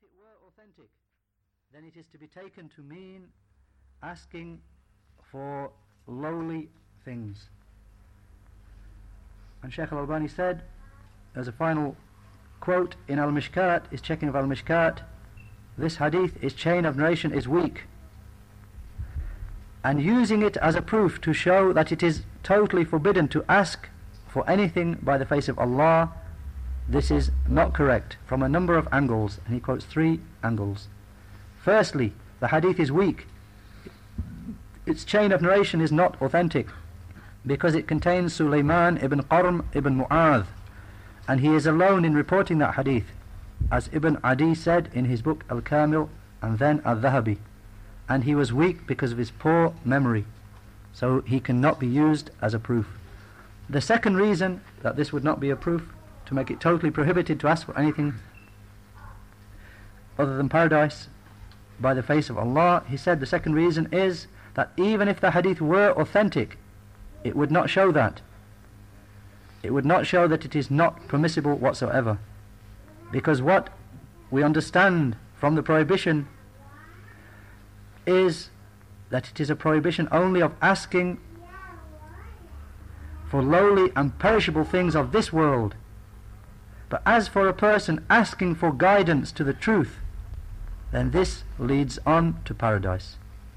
if it were authentic, then it is to be taken to mean asking for lowly things. And Shaykh al-Albani said, as a final quote in Al-Mishkat, his checking of Al-Mishkat, this hadith, its chain of narration is weak, and using it as a proof to show that it is totally forbidden to ask for anything by the face of Allah, this is not correct from a number of angles, and he quotes 3 angles. Firstly, the hadith is weak. Its chain of narration is not authentic because it contains Sulaiman ibn Qarm ibn Mu'adh, and he is alone in reporting that hadith, as Ibn Adi said in his book Al-Kamil and then Al-Dhahabi, and he was weak because of his poor memory, so he cannot be used as a proof. The second reason that this would not be a proof, to make it totally prohibited to ask for anything other than paradise by the face of Allah, he said the second reason is that even if the hadith were authentic, it would not show that. It would not show that it is not permissible whatsoever, because what we understand from the prohibition is that it is a prohibition only of asking for lowly and perishable things of this world. But as for a person asking for guidance to the truth, then this leads on to paradise.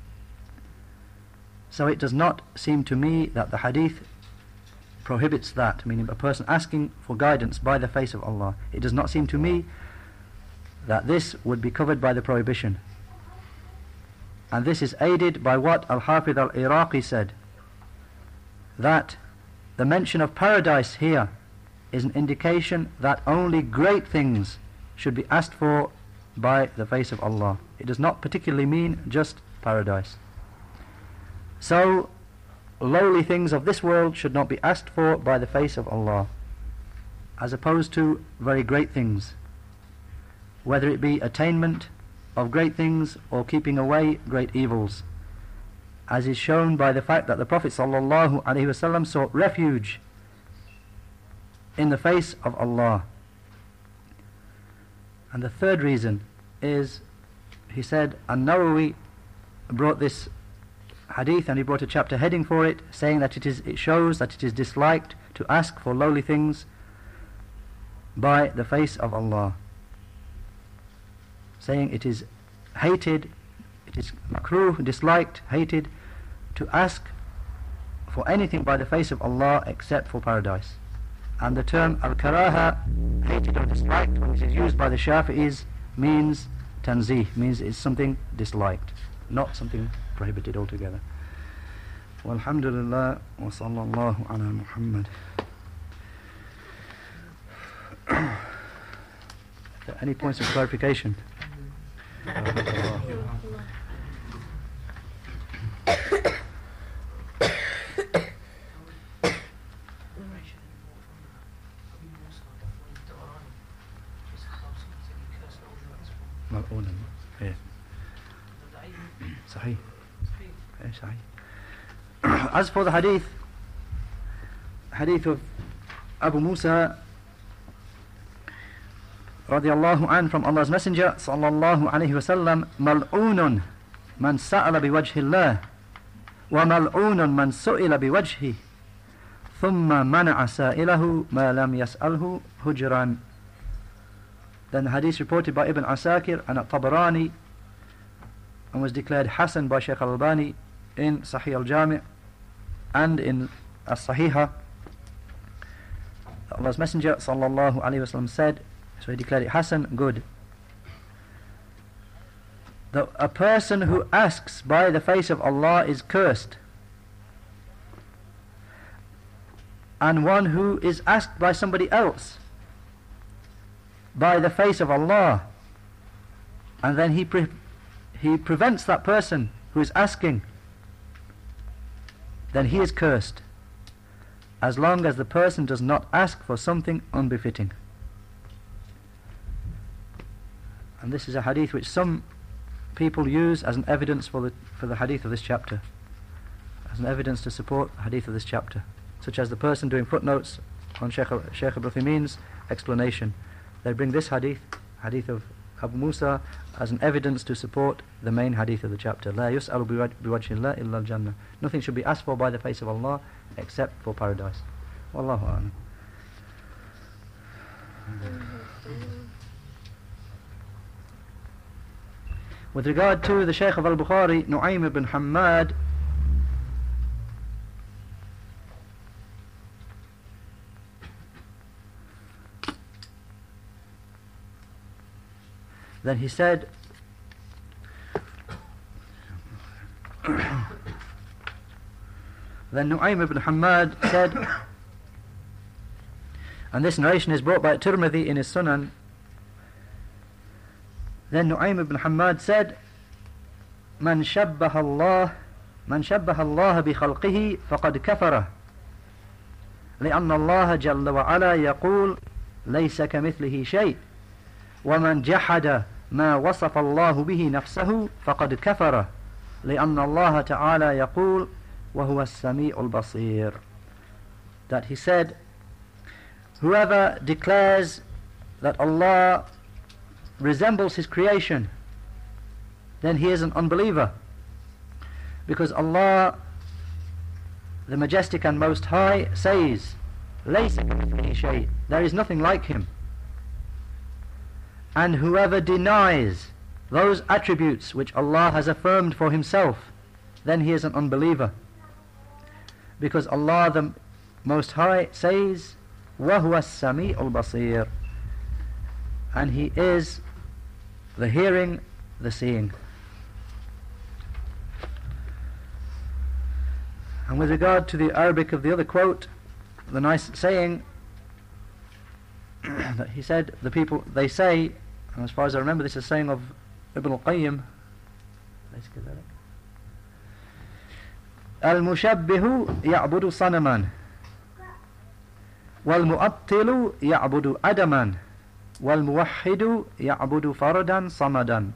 So it does not seem to me that the hadith prohibits that, meaning a person asking for guidance by the face of Allah. It does not seem to me that this would be covered by the prohibition. And this is aided by what Al-Hafidh al-Iraqi said, that the mention of paradise here is an indication that only great things should be asked for by the face of Allah. It does not particularly mean just paradise. So lowly things of this world should not be asked for by the face of Allah, as opposed to very great things, whether it be attainment of great things or keeping away great evils, as is shown by the fact that the Prophet ﷺ sought refuge in the face of Allah. And the third reason is, he said, An-Nawawi brought this hadith and he brought a chapter heading for it, saying that it shows that it is disliked to ask for lowly things by the face of Allah, saying it is hated, it is makruh, disliked, hated to ask for anything by the face of Allah except for paradise. And the term al-karaha, hated or disliked, when it is used by the Shafi'is, means tanzih, means it's something disliked, not something prohibited altogether. Walhamdulillah wa sallallahu ala Muhammad. Any points of clarification? As for the hadith of Abu Musa radiyallahu anhu from Allah's Messenger sallallahu alayhi wa sallam, mal'unun man sa'ala biwajhi Allah wa mal'unun man su'ila biwajhi thumma mana'a sa'ilahu ma lam yas'alhu hujran. Then the hadith reported by Ibn Asakir and At-Tabarani and was declared Hasan by Shaykh al-Albani in Sahih al-Jami' and in As-Sahihah. Allah's Messenger sallallahu alayhi wa sallam said, so he declared it Hasan, good, that a person who asks by the face of Allah is cursed, and one who is asked by somebody else by the face of Allah, and then he prevents that person who is asking, then he is cursed, as long as the person does not ask for something unbefitting. And this is a hadith which some people use as an evidence for the hadith of this chapter, as an evidence to support the hadith of this chapter, such as the person doing footnotes on Shaykh Ibn Uthaymeen's explanation. They bring this hadith of Abu Musa as an evidence to support the main hadith of the chapter. لا يسأل بوجه الله إلا الجنة. Nothing should be asked for by the face of Allah except for paradise. Wallahu a'lam. With regard to the Shaykh of Al-Bukhari, Nu'aym ibn Hammad, then he said, then Nu'aym ibn Hammad said, and this narration is brought by Tirmidhi in his Sunan, then Nu'aym ibn Hammad said, من شبه الله بخلقه فقد كفره لأن الله جل وعلا يقول ليس كمثله شيء ومن جحد ما وصف الله به نفسه فقد كفره لأن الله تعالى يقول وهو السميع البصير. That he said, whoever declares that Allah resembles his creation, then he is an unbeliever, because Allah, the Majestic and Most High, says, لَيْسَ كَمِثْلِهِ شَيْءٍ, there is nothing like him. And whoever denies those attributes which Allah has affirmed for himself, then he is an unbeliever, because Allah, the Most High, says, وَهُوَ السَّمِيعُ الْبَصِيرُ, and he is the hearing, the seeing. And with regard to the Arabic of the other quote, the nice saying that he said, the people, they say, and as far as I remember, this is a saying of Ibn al-Qayyim, المشبه يعبد صنما والمؤطل يعبد عدما والموحد يعبد فردا صمدا.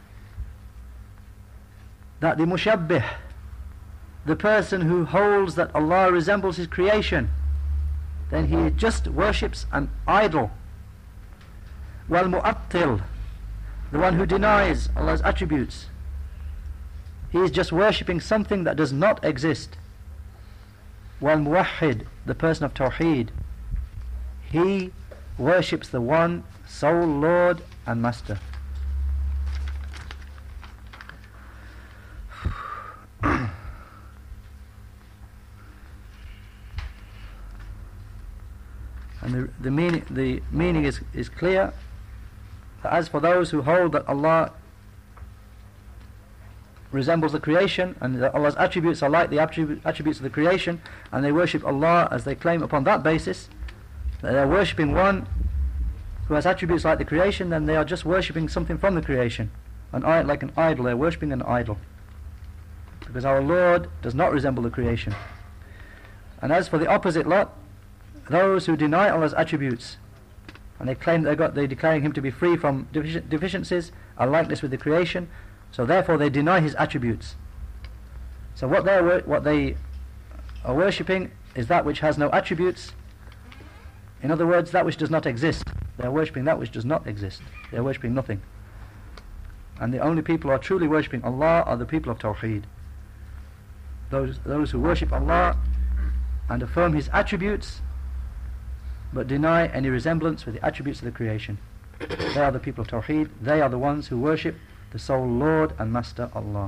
That the mushabbih, the person who holds that Allah resembles his creation, then he just worships an idol. والمؤطل, the one who denies Allah's attributes, he is just worshipping something that does not exist. والموحد, the person of Tawheed, he worships the one sole Lord and Master. And the meaning is clear. As for those who hold that Allah resembles the creation and that Allah's attributes are like the attributes of the creation, and they worship Allah as they claim upon that basis, that they are worshipping one who has attributes like the creation, then they are just worshipping something from the creation, like an idol. They are worshipping an idol, because our Lord does not resemble the creation. And as for the opposite lot, those who deny Allah's attributes and they claim they're declaring him to be free from deficiencies, are likeness with the creation, so therefore they deny his attributes. So what they are worshipping is that which has no attributes. In other words, that which does not exist. They are worshipping that which does not exist. They are worshipping nothing. And the only people who are truly worshipping Allah are the people of Tawheed. Those who worship Allah and affirm his attributes but deny any resemblance with the attributes of the creation. They are the people of Tawheed. They are the ones who worship the sole Lord and Master Allah.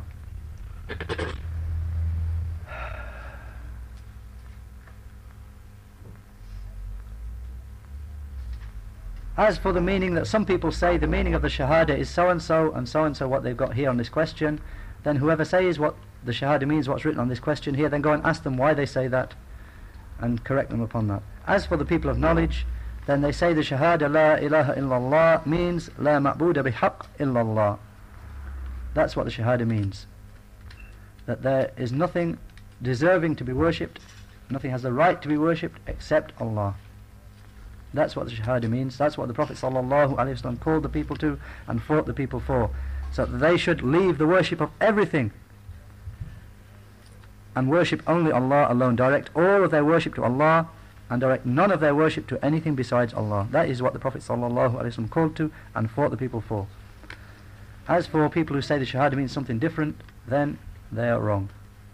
As for the meaning that some people say, the meaning of the Shahada is so and so what they've got here on this question, then whoever says what the Shahada means, what's written on this question here, then go and ask them why they say that and correct them upon that. As for the people of knowledge, then they say the Shahada La ilaha illallah means La ma'buda bihaq illallah. That's what the Shahada means. That there is nothing deserving to be worshipped, nothing has the right to be worshipped except Allah. That's what the Shahada means. That's what the Prophet ﷺ called the people to and fought the people for. So that they should leave the worship of everything and worship only Allah alone. Direct all of their worship to Allah and direct none of their worship to anything besides Allah. That is what the Prophet ﷺ called to and fought the people for. As for people who say the Shahada means something different, then they are wrong.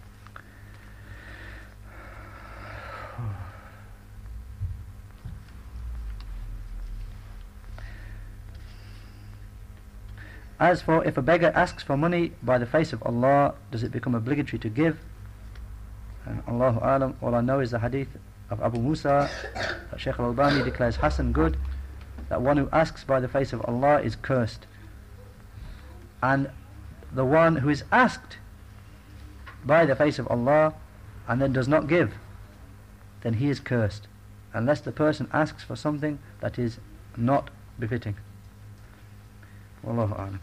As for if a beggar asks for money by the face of Allah, does it become obligatory to give? And Allahu Alam, all I know is the hadith of Abu Musa that Shaykh al-Albani declares Hasan good, that one who asks by the face of Allah is cursed. And the one who is asked by the face of Allah and then does not give, then he is cursed, unless the person asks for something that is not befitting. Wallahu A'lam.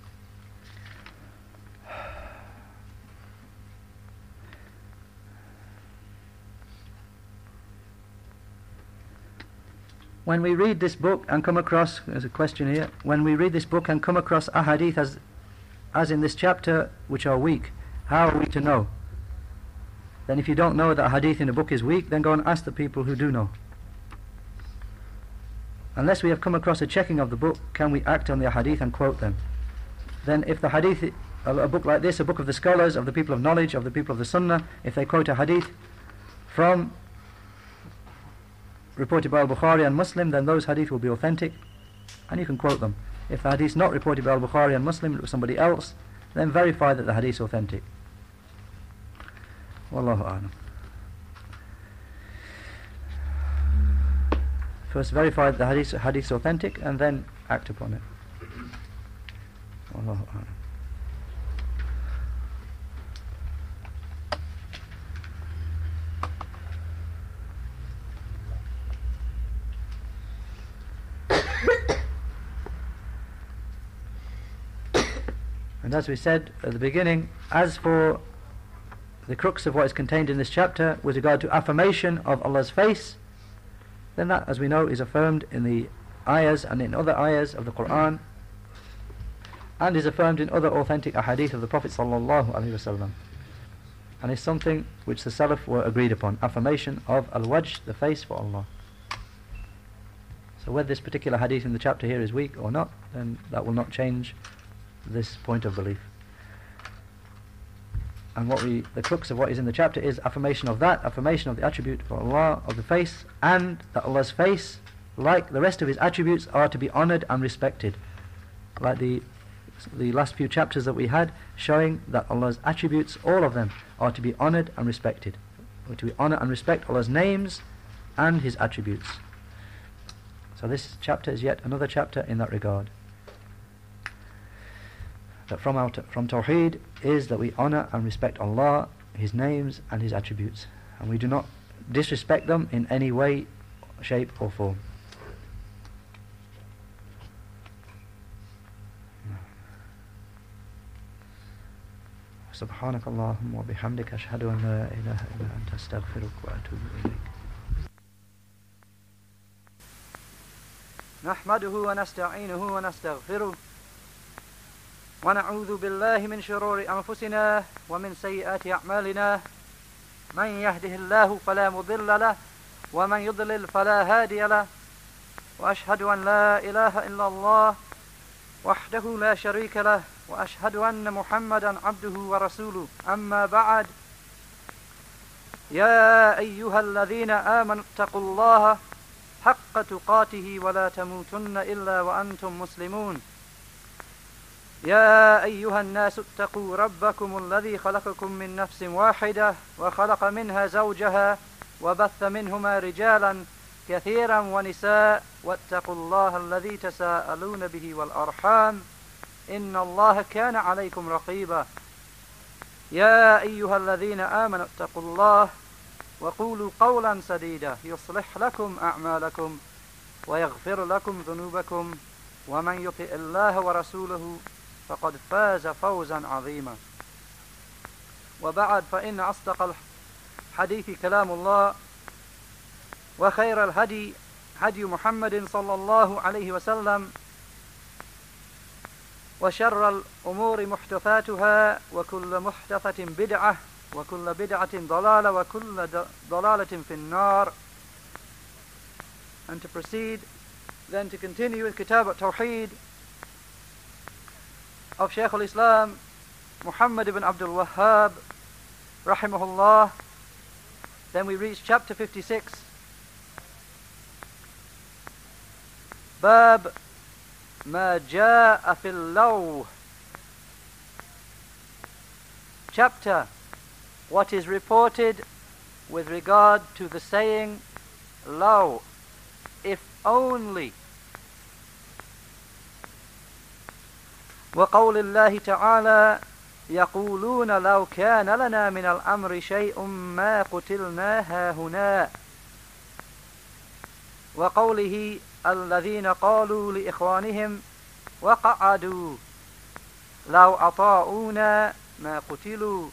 When we read this book and come across, there's a question here, when we read this book and come across ahadith as in this chapter which are weak, how are we to know? Then if you don't know that a hadith in a book is weak, then go and ask the people who do know. Unless we have come across a checking of the book, can we act on the hadith and quote them? Then if the hadith, a book like this, a book of the scholars, of the people of knowledge, of the people of the sunnah, if they quote a hadith from reported by Al-Bukhari and Muslim, then those hadith will be authentic and you can quote them. If the hadith is not reported by Al-Bukhari and Muslim, it was somebody else, then verify that the hadith is authentic. Wallahu a'lam. First verify that the hadith is authentic and then act upon it. Wallahu a'lam. And as we said at the beginning, as for the crux of what is contained in this chapter with regard to affirmation of Allah's face, then that, as we know, is affirmed in the ayahs and in other ayahs of the Quran, and is affirmed in other authentic ahadith of the Prophet sallallahu alaihi wasallam, and is something which the Salaf were agreed upon, affirmation of al-wajh, the face for Allah. So whether this particular hadith in the chapter here is weak or not, then that will not change this point of belief. And the crux of what is in the chapter is affirmation of that, affirmation of the attribute for Allah, of the face, and that Allah's face, like the rest of His attributes, are to be honoured and respected. Like the last few chapters that we had, showing that Allah's attributes, all of them, are to be honoured and respected. We're to honour and respect Allah's names and His attributes. So this chapter is yet another chapter in that regard. That from Tawheed is that we honour and respect Allah, His names and His attributes, and we do not disrespect them in any way, shape or form. سبحانك اللهم وبحمدك أشهد أن لا إله إلا أنت أستغفرك وأتوب إليك. نحمده ونستعينه ونستغفره ونعوذ بالله من شرور أنفسنا ومن سيئات أعمالنا، من يهده الله فلا مضل له ومن يضلل فلا هادي له، وأشهد أن لا إله إلا الله وحده لا شريك له، وأشهد أن محمدا عبده ورسوله. أما بعد، يا أيها الذين آمنوا اتقوا الله حق تقاته ولا تموتن إلا وأنتم مسلمون. يا أيها الناس اتقوا ربكم الذي خلقكم من نفس واحدة وخلق منها زوجها وبث منهما رجالا كثيرا ونساء، واتقوا الله الذي تساءلون به والأرحام إن الله كان عليكم رقيبا. يا أيها الذين آمنوا اتقوا الله وقولوا قولا سديدا يصلح لكم أعمالكم ويغفر لكم ذنوبكم، ومن يطع الله ورسوله فقد فاز فوزا عظيما. وبعد، فإن أصدق الحديث كلام الله، وخير الهدي هدي محمد صلى الله عليه وسلم، وشر الأمور محدثاتها، وكل محدثة بدعة، وكل بدعة ضلالة، وكل ضلالة في النار. And to proceed then to continue with Kitab at-Tawheed, of Shaykh al-Islam Muhammad ibn Abdul Wahhab rahimahullah. Then we reach chapter 56. Bab ma jaa fil law. Chapter, what is reported with regard to the saying law, if only. وقول الله تعالى يقولون لو كان لنا من الأمر شيء ما قتلنا هاهنا. وقوله الذين قالوا لإخوانهم وقعدوا لو أطاعونا ما قتلوا.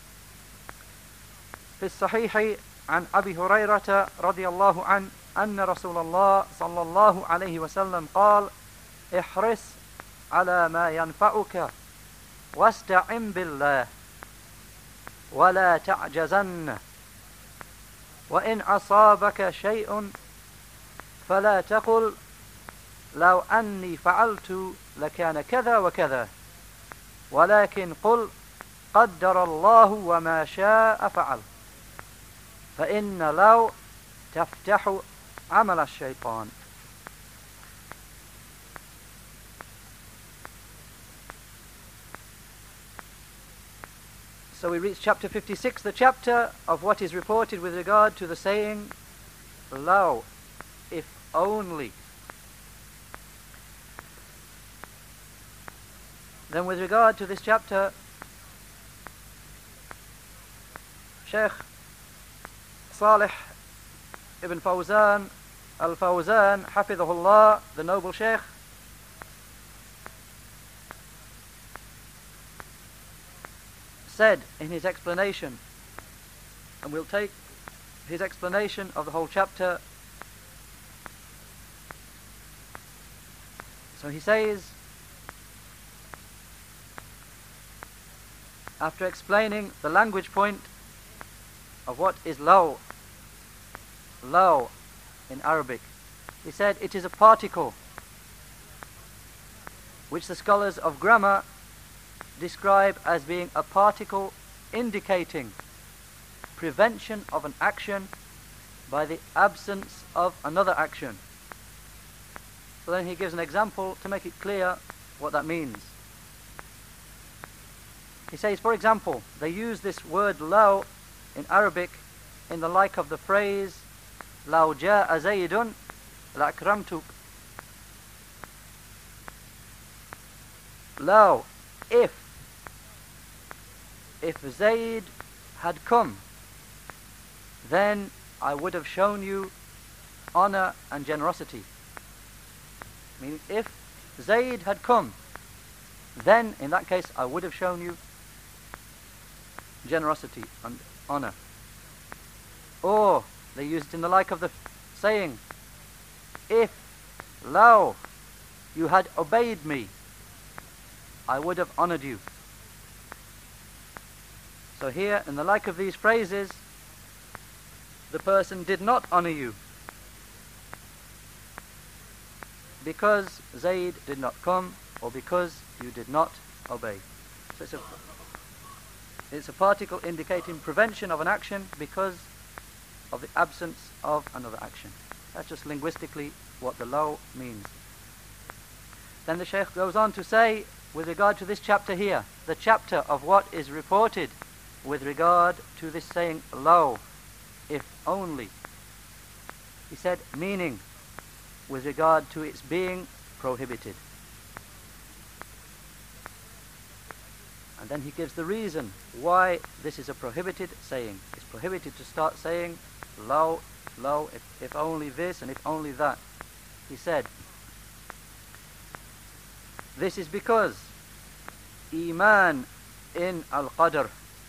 في الصحيح عن أبي هريرة رضي الله عنه أن رسول الله صلى الله عليه وسلم قال احرص على ما ينفعك واستعن بالله ولا تعجزن وإن أصابك شيء فلا تقل لو أني فعلت لكان كذا وكذا ولكن قل قدر الله وما شاء فعل فإن لو تفتح عمل الشيطان. So we reach chapter 56, the chapter of what is reported with regard to the saying law, if only. Then with regard to this chapter, Shaykh Salih ibn Fawzan al-Fawzan hafidhahullah, the noble Shaykh, said in his explanation, and we'll take his explanation of the whole chapter. So he says, after explaining the language point of what is law in Arabic, he said it is a particle which the scholars of grammar describe as being a particle indicating prevention of an action by the absence of another action. So then he gives an example to make it clear what that means. He says, for example, they use this word law in Arabic in the like of the phrase لو جاء زيد لأكرمتك. Law, if Zayd had come, then I would have shown you honor and generosity. Meaning, if Zayd had come, then in that case I would have shown you generosity and honor. Or they use it in the like of the saying, if law you had obeyed me, I would have honored you. So here, in the like of these phrases, the person did not honor you because Zayd did not come, or because you did not obey. So it's a particle indicating prevention of an action because of the absence of another action. That's just linguistically what the law means. Then the Shaykh goes on to say, with regard to this chapter here, the chapter of what is reported with regard to this saying law, if only. He said, meaning with regard to its being prohibited. And then he gives the reason why this is a prohibited saying. It's prohibited to start saying law, if only this and if only that. He said, this is because Iman in Al-Qadr,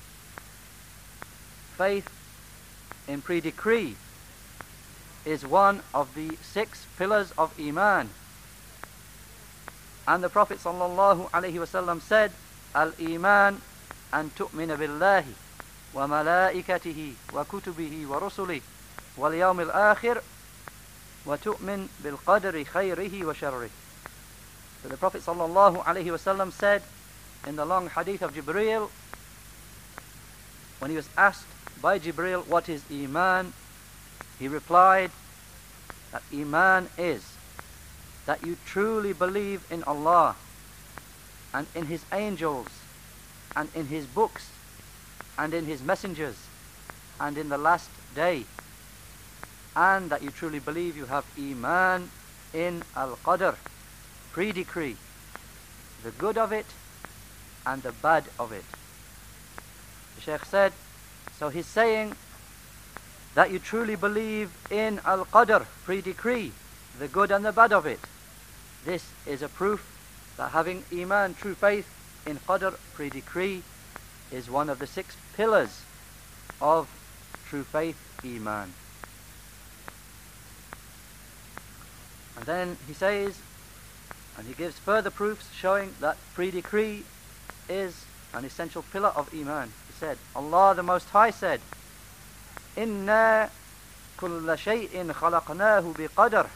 faith in pre-decree, is one of the 6 pillars of Iman. And the Prophet ﷺ said, Al-Iman an tu'mina billahi wa malaikatihi wa kutubihi wa rusulihi wal yawmil akhir wa tu'min bil qadri khayrihi wa sharrihi. So the Prophet ﷺ said, in the long hadith of Jibreel, when he was asked by Jibreel what is Iman, he replied that Iman is that you truly believe in Allah and in His angels and in His books and in His messengers and in the last day, and that you truly believe you have Iman in Al-Qadr, pre-decree, the good of it and the bad of it. The Shaykh said, so he's saying that you truly believe in Al-Qadr, pre-decree, the good and the bad of it. This is a proof that having Iman, true faith, in Qadr, pre-decree, is one of the 6 pillars of true faith, Iman. And then he says, and he gives further proofs showing that pre-decree is an essential pillar of Iman. He said, Allah the Most High said, إِنَّا كُلَّ شَيْءٍ خَلَقْنَاهُ بِقَدْرٍ.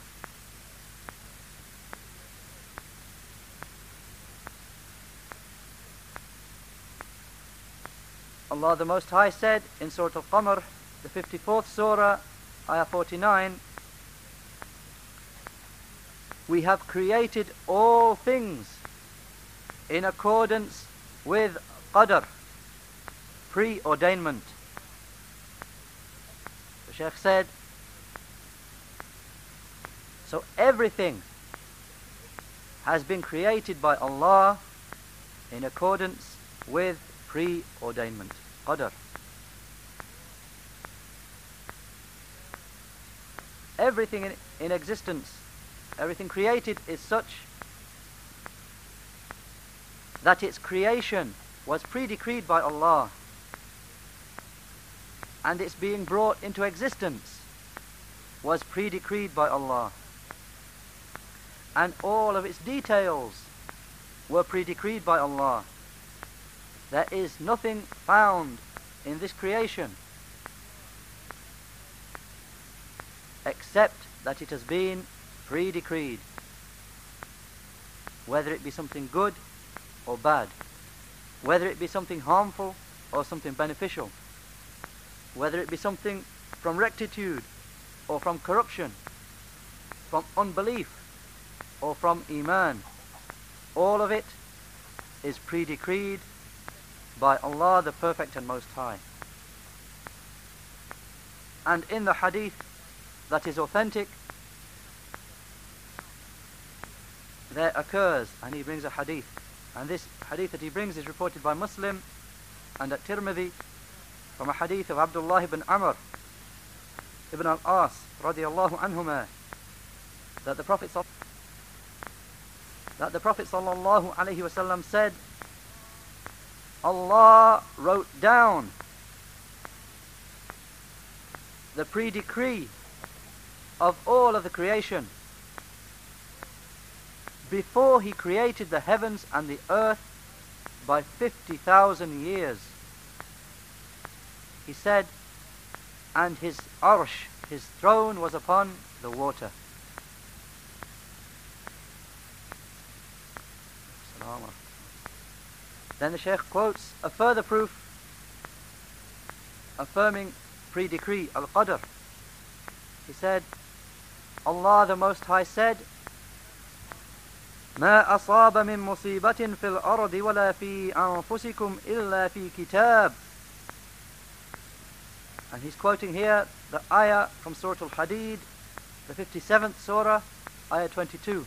Allah the Most High said in Surah Al-Qamar, the 54th Surah, Ayah 49, we have created all things in accordance with Qadr, preordainment. The Shaykh said, so everything has been created by Allah in accordance with preordainment, Qadr. Everything in existence, everything created is such that its creation was pre-decreed by Allah, and its being brought into existence was pre-decreed by Allah, and all of its details were pre-decreed by Allah. There is nothing found in this creation except that it has been pre-decreed, whether it be something good or bad, whether it be something harmful or something beneficial, whether it be something from rectitude or from corruption, from unbelief or from Iman. All of it is pre-decreed by Allah the Perfect and Most High. And in the hadith that is authentic, there occurs, and he brings a hadith, and this hadith that he brings is reported by Muslim and at Tirmidhi, from a hadith of Abdullah ibn Amr ibn al-As radiyallahu anhuma, that the Prophet sallallahu alayhi wasallam said, Allah wrote down the pre-decree of all of the creation before He created the heavens and the earth by 50,000 years. He said, and His arsh, His throne, was upon the water. Then the Shaykh quotes a further proof affirming pre-decree, Al-Qadr. He said, Allah the Most High said, ما أصاب من مصيبة في الأرض ولا في أنفسكم إلا في كتاب. And he's quoting here the ayah from Surah Al-Hadid, the 57th Surah, ayah 22,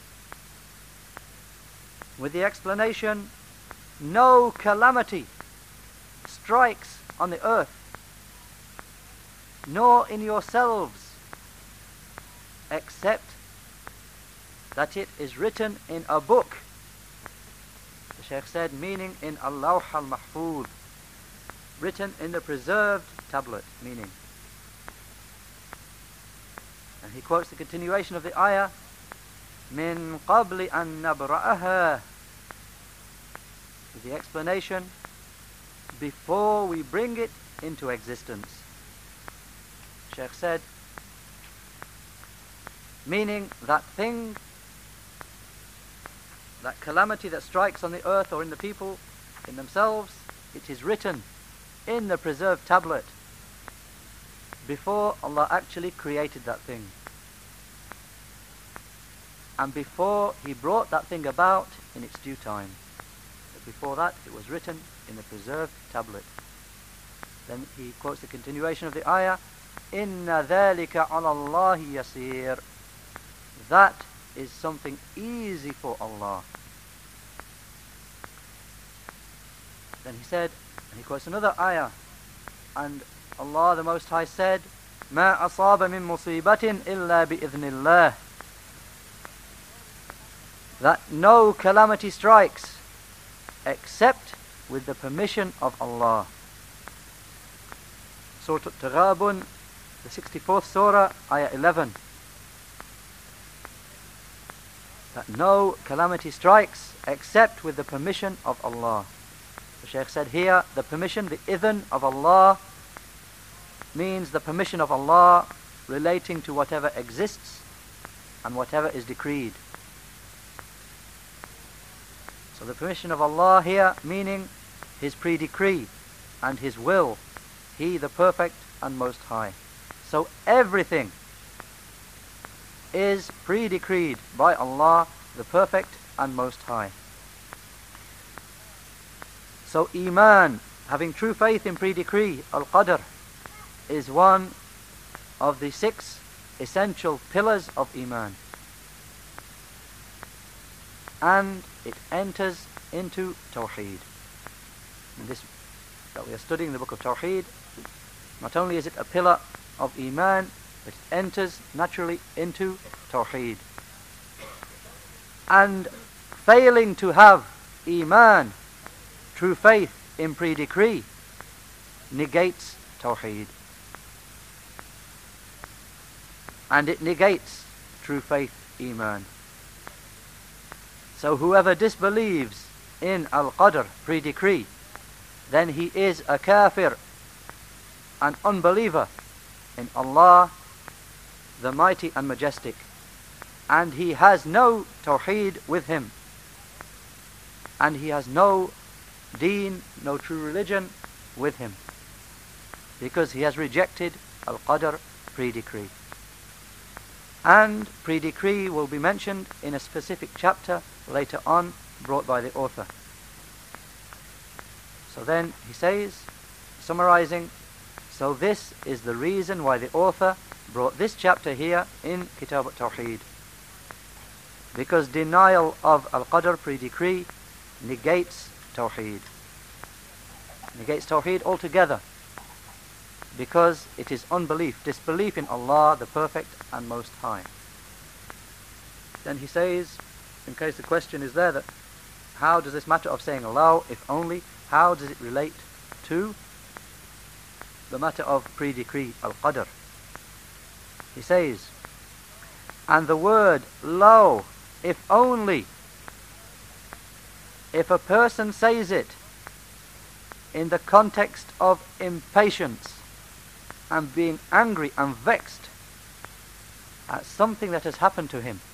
with the explanation, no calamity strikes on the earth, nor in yourselves, except that it is written in a book. The Shaykh said, meaning in Al-Lawh al-Mahfuz, written in the preserved tablet, meaning. And he quotes the continuation of the ayah, min qabli an nabra'aha, with the explanation, before we bring it into existence. Shaykh said, meaning that thing that calamity that strikes on the earth or in the people, in themselves, it is written in the preserved tablet before Allah actually created that thing. And before He brought that thing about in its due time. But before that, it was written in the preserved tablet. Then he quotes the continuation of the ayah, Inna dhalika ala Allahi yasir. That is something easy for Allah. Then he said, and he quotes another ayah, and Allah the Most High said, Ma asaba min musibatin illa bi'idhnillah. That no calamity strikes except with the permission of Allah. Surah At-Taghabun, the 64th surah, ayah 11. That no calamity strikes except with the permission of Allah. The Shaykh said here, the permission, the idhn of Allah, means the permission of Allah relating to whatever exists and whatever is decreed. So the permission of Allah here meaning His pre-decree and His will, He the perfect and most high. So everything is pre-decreed by Allah the perfect and most high. So Iman, having true faith in pre-decree, Al-Qadr, is one of the 6 essential pillars of Iman. And it enters into Tawheed. In this that we are studying the book of Tawheed, not only is it a pillar of Iman, but it enters naturally into Tawheed. And failing to have Iman, true faith in pre-decree, negates Tawheed. And it negates true faith, Iman. So whoever disbelieves in Al-Qadr, pre-decree, then he is a kafir, an unbeliever in Allah, the Mighty and Majestic. And he has no Tawheed with him. And he has no deen, no true religion with him. Because he has rejected Al-Qadr, pre-decree. And pre-decree will be mentioned in a specific chapter later on, brought by the author. So then he says, summarizing, so this is the reason why the author brought this chapter here in Kitab al-Tawheed. Because denial of Al-Qadr, pre-decree, negates Tawheed. Negates Tawheed altogether. Because it is unbelief, disbelief in Allah, the perfect and most high. Then he says, in case the question is there, that how does this matter of saying Allah, if only, how does it relate to the matter of pre-decree, Al-Qadr? He says, and the word lo, if only, if a person says it in the context of impatience and being angry and vexed at something that has happened to him,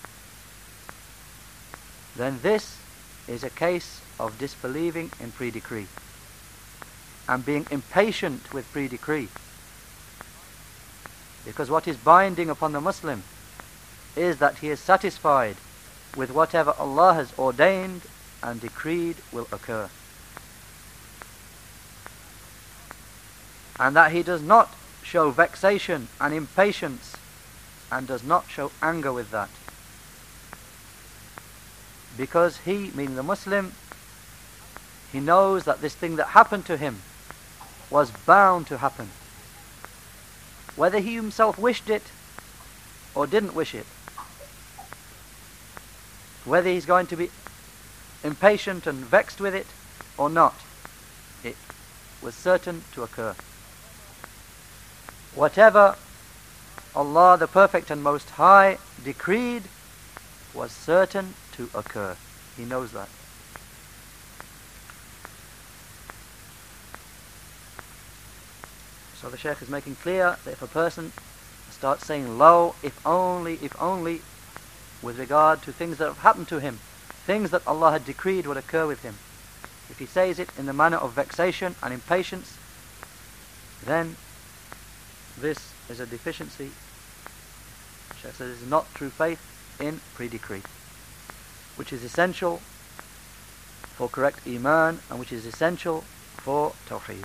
then this is a case of disbelieving in pre-decree and being impatient with pre-decree. Because what is binding upon the Muslim is that he is satisfied with whatever Allah has ordained and decreed will occur. And that he does not show vexation and impatience and does not show anger with that. Because he, meaning the Muslim, he knows that this thing that happened to him was bound to happen. Whether he himself wished it or didn't wish it. Whether he's going to be impatient and vexed with it or not. It was certain to occur. Whatever Allah the Perfect and Most High decreed was certain to occur. He knows that. So the Shaykh is making clear that if a person starts saying lo, if only, with regard to things that have happened to him, things that Allah had decreed would occur with him. If he says it in the manner of vexation and impatience, then this is a deficiency. Shaykh says this is not true faith in pre-decree, which is essential for correct iman and which is essential for tawheed.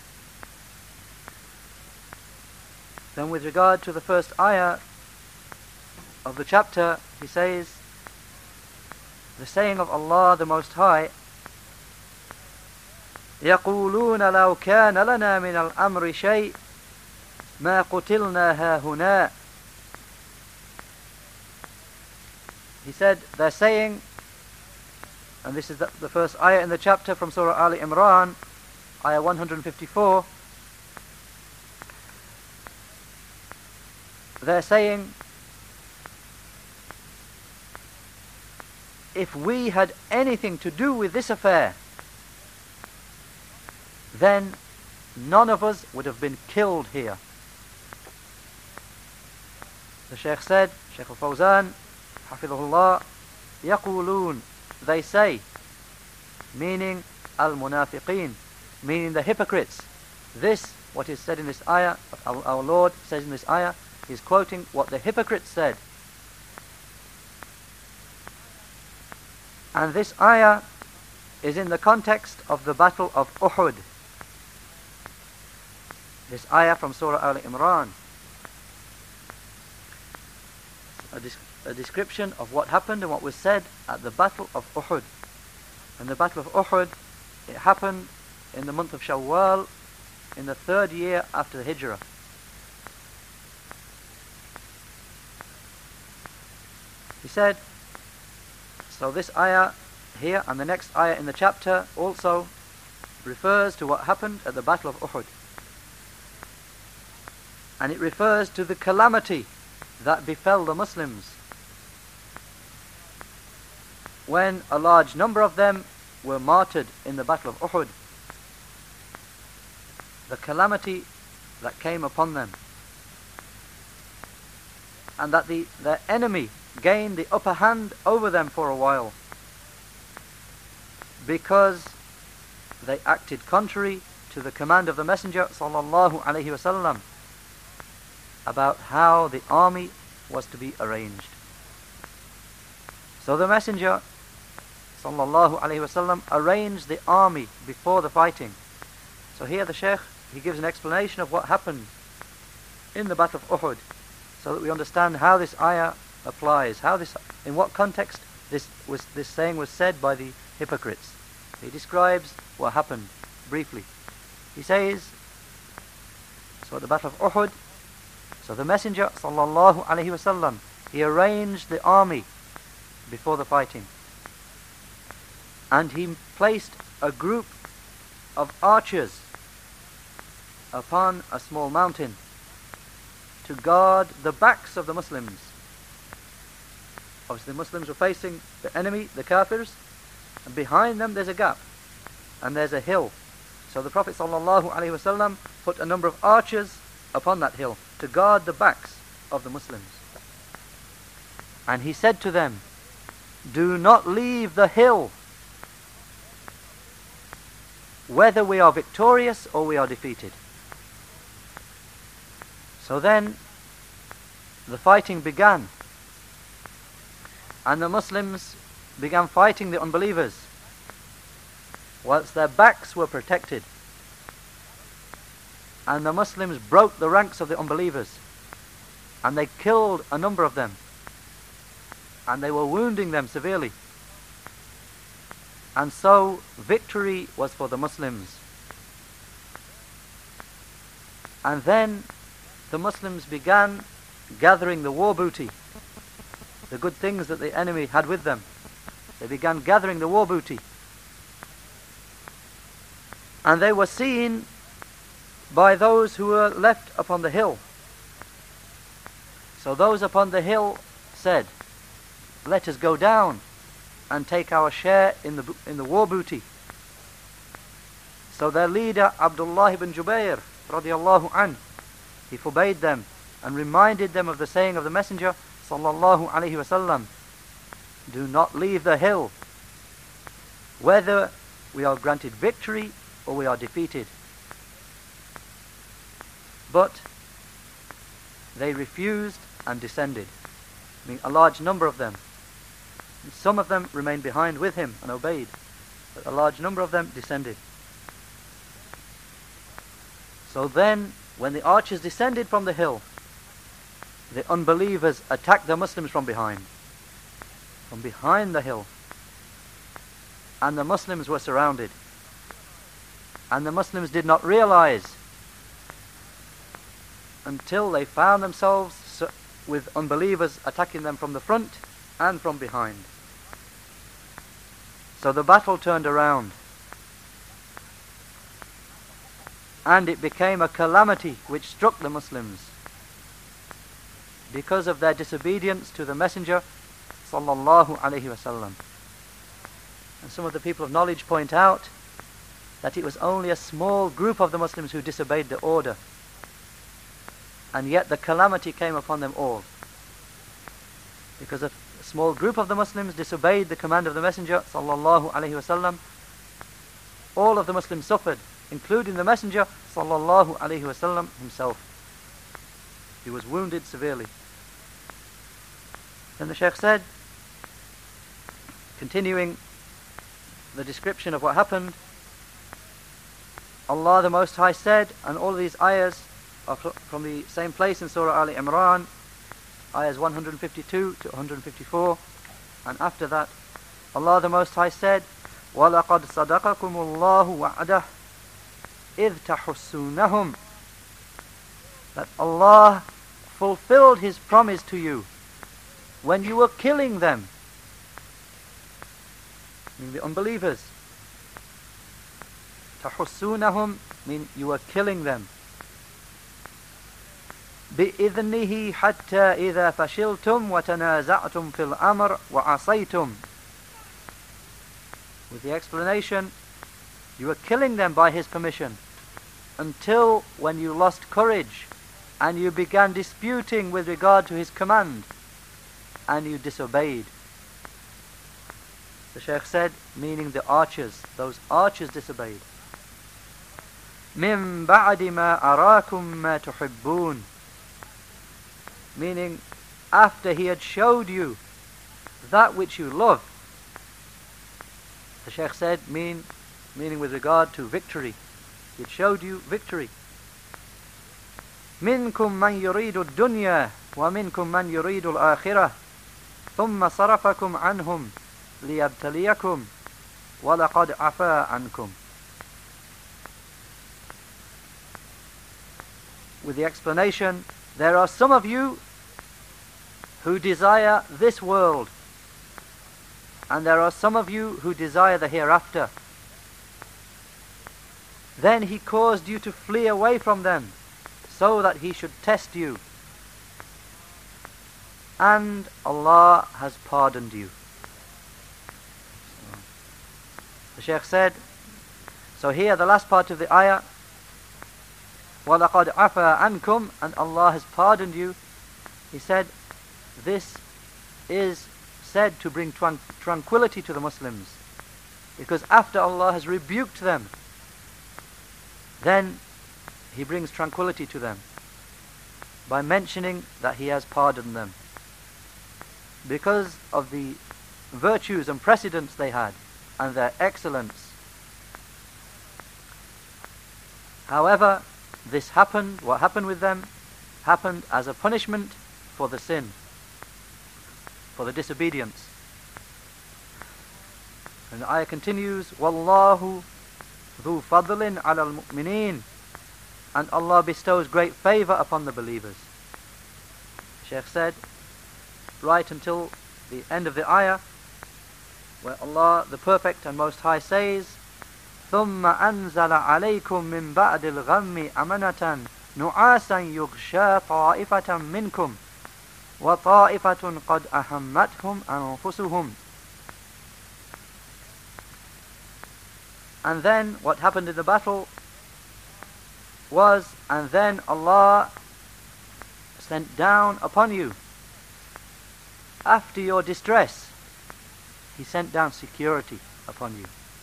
Then with regard to the first ayah of the chapter, he says, the saying of Allah the Most High, يَقُولُونَ لَوْ كَانَ لَنَا مِنَ الْأَمْرِ شَيْءٍ مَا قُتِلْنَا هَاهُنَا. He said, they're saying, and this is the first ayah in the chapter from Surah Ali Imran, ayah 154, they're saying, if we had anything to do with this affair, then none of us would have been killed here. The Shaykh said, Shaykh al-Fawzan, Hafidhullah, يَقُولُونَ, they say, meaning al-munafiqeen, meaning the hypocrites. This, what is said in this ayah, our Lord says in this ayah, is quoting what the hypocrites said. And this ayah is in the context of the battle of Uhud. This ayah from Surah Al Imran, a description of what happened and what was said at the battle of Uhud. And the battle of Uhud, it happened in the month of Shawwal, in the 3rd year after the Hijrah. He said, so this ayah here and the next ayah in the chapter also refers to what happened at the battle of Uhud. And it refers to the calamity that befell the Muslims when a large number of them were martyred in the battle of Uhud. The calamity that came upon them, and that their enemy gained the upper hand over them for a while because they acted contrary to the command of the Messenger sallallahu alaihi wasallam about how the army was to be arranged. So the Messenger sallallahu alaihi wasallam arranged the army before the fighting. So here the Shaykh, he gives an explanation of what happened in the battle of Uhud, so that we understand how this ayah applies, in what context this saying was said by the hypocrites. He describes what happened briefly. He says, so at the battle of Uhud, so the Messenger sallallahu alaihi wasallam, he arranged the army before the fighting, and he placed a group of archers upon a small mountain to guard the backs of the Muslims. Obviously the Muslims were facing the enemy, the Kafirs, and behind them there's a gap and there's a hill. So the Prophet ﷺ put a number of archers upon that hill to guard the backs of the Muslims. And he said to them, do not leave the hill, whether we are victorious or we are defeated. So then the fighting began, and the Muslims began fighting the unbelievers whilst their backs were protected, and the Muslims broke the ranks of the unbelievers and they killed a number of them and they were wounding them severely, and so victory was for the Muslims. And then the Muslims began gathering the war booty, the good things that the enemy had with them. They began gathering the war booty, and they were seen by those who were left upon the hill. So those upon the hill said, let us go down and take our share in the war booty. So their leader Abdullah ibn Jubayr radiyallahu anhu, he forbade them and reminded them of the saying of the Messenger sallallahu alaihi wasallam, do not leave the hill, whether we are granted victory or we are defeated. But they refused and descended. I mean, a large number of them. And some of them remained behind with him and obeyed, but a large number of them descended. So then, when the archers descended from the hill, the unbelievers attacked the Muslims from behind the hill. And the Muslims were surrounded. And the Muslims did not realize until they found themselves with unbelievers attacking them from the front and from behind. So the battle turned around, and it became a calamity which struck the Muslims because of their disobedience to the Messenger sallallahu alaihi wasallam. And some of the people of knowledge point out that it was only a small group of the Muslims who disobeyed the order, and yet the calamity came upon them all, because a small group of the Muslims disobeyed the command of the Messenger sallallahu alaihi wasallam. All of the Muslims suffered, including the Messenger sallallahu alaihi wasallam himself. He was wounded severely. Then the Shaykh said, continuing the description of what happened, Allah the Most High said, and all of these ayahs are from the same place in Surah Ali Imran, ayahs 152 to 154, and after that, Allah the Most High said, وَلَقَدْ صَدَقَكُمُ اللَّهُ وَعْدَهُ إِذْ تَحُسُّونَهُمْ, that Allah fulfilled His promise to you when you were killing them, meaning the unbelievers. تَحُسُّونَهُمْ mean you were killing them. بِإِذْنِهِ حَتَّى إِذَا فَشِلْتُمْ وَتَنَازَعْتُمْ فِي الْأَمْرِ وَعَصَيْتُمْ. With the explanation, you were killing them by His permission until when you lost courage and you began disputing with regard to His command and you disobeyed. The Shaykh said, meaning the archers, those archers disobeyed. مِن بَعْدِ مَا أَرَاكُمْ مَا تُحِبُّونَ, meaning after He had showed you that which you love. The Shaykh said, meaning with regard to victory. He had showed you victory. مِنْكُمْ مَنْ يُرِيدُ الدُّنْيَا وَمِنْكُمْ مَنْ يُرِيدُ الْآخِرَةِ ثُمَّ صَرَفَكُمْ عَنْهُمْ لِيَبْتَلِيَكُمْ وَلَقَدْ عَفَا عَنْكُمْ. With the explanation, there are some of you who desire this world, and there are some of you who desire the hereafter. Then He caused you to flee away from them, so that He should test you. And Allah has pardoned you. The Shaykh said, so here the last part of the ayah, وَلَقَدْ عَفَا عَنْكُمْ, and Allah has pardoned you. He said, this is said to bring tranquility to the Muslims, because after Allah has rebuked them, then He brings tranquility to them by mentioning that He has pardoned them because of the virtues and precedents they had and their excellence. However, this happened, what happened with them, happened as a punishment for the sin, for the disobedience. And the ayah continues, وَاللَّهُ ذُو فَضْلٍ عَلَى الْمُؤْمِنِينَ, and Allah bestows great favor upon the believers. Shaykh said, right until the end of the ayah, where Allah, the Perfect and Most High, says, ثُمَّ أَنزَلَ عَلَيْكُم مِّن بَعْدِ الْغَمِّ أَمَنَةً نُعَاسًا يُغْشَى طَائِفَةً مِّنكُمْ وَطَائِفَةٌ قَدْ أَهَمَّتْهُمْ أَنفُسُهُمْ. And then what happened in the battle was, and then Allah sent down upon you, after your distress, He sent down security upon you.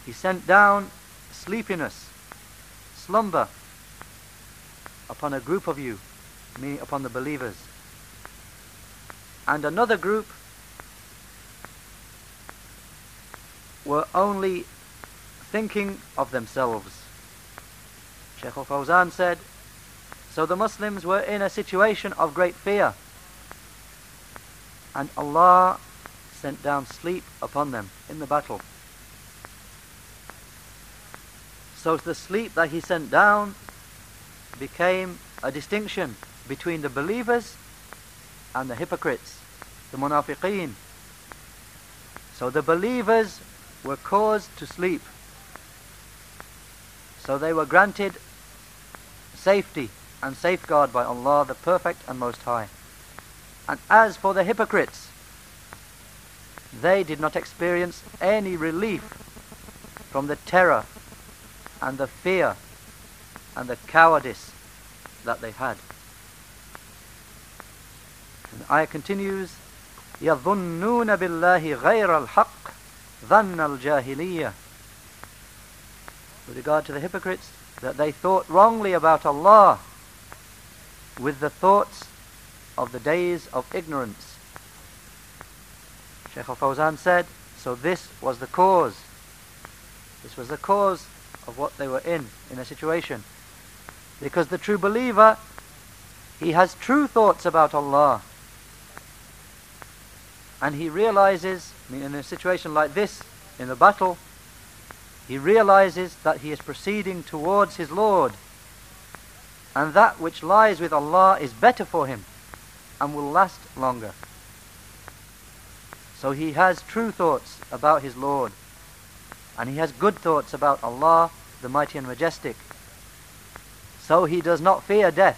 He sent down sleepiness, slumber upon a group of you, meaning upon the believers. And another group were only thinking of themselves. Shaykh al-Fawzan said, so the Muslims were in a situation of great fear, and Allah sent down sleep upon them in the battle. So the sleep that He sent down became a distinction between the believers and the hypocrites, the munafiqeen. So the believers were caused to sleep, so they were granted safety and safeguard by Allah, the Perfect and Most High. And as for the hypocrites, they did not experience any relief from the terror and the fear and the cowardice that they had. And the ayah continues, يَظُنُّونَ بِاللَّهِ غَيْرَ الْحَقِّ ظَنَّ الْجَاهِلِيَّةِ. With regard to the hypocrites, that they thought wrongly about Allah with the thoughts of the days of ignorance. Shaykh al-Fawzan said, so this was the cause. This was the cause of what they were in a situation. Because the true believer, he has true thoughts about Allah. And he realizes, in a situation like this, in the battle, he realizes that he is proceeding towards his Lord, and that which lies with Allah is better for him and will last longer. So he has true thoughts about his Lord, and he has good thoughts about Allah, the Mighty and Majestic. So he does not fear death,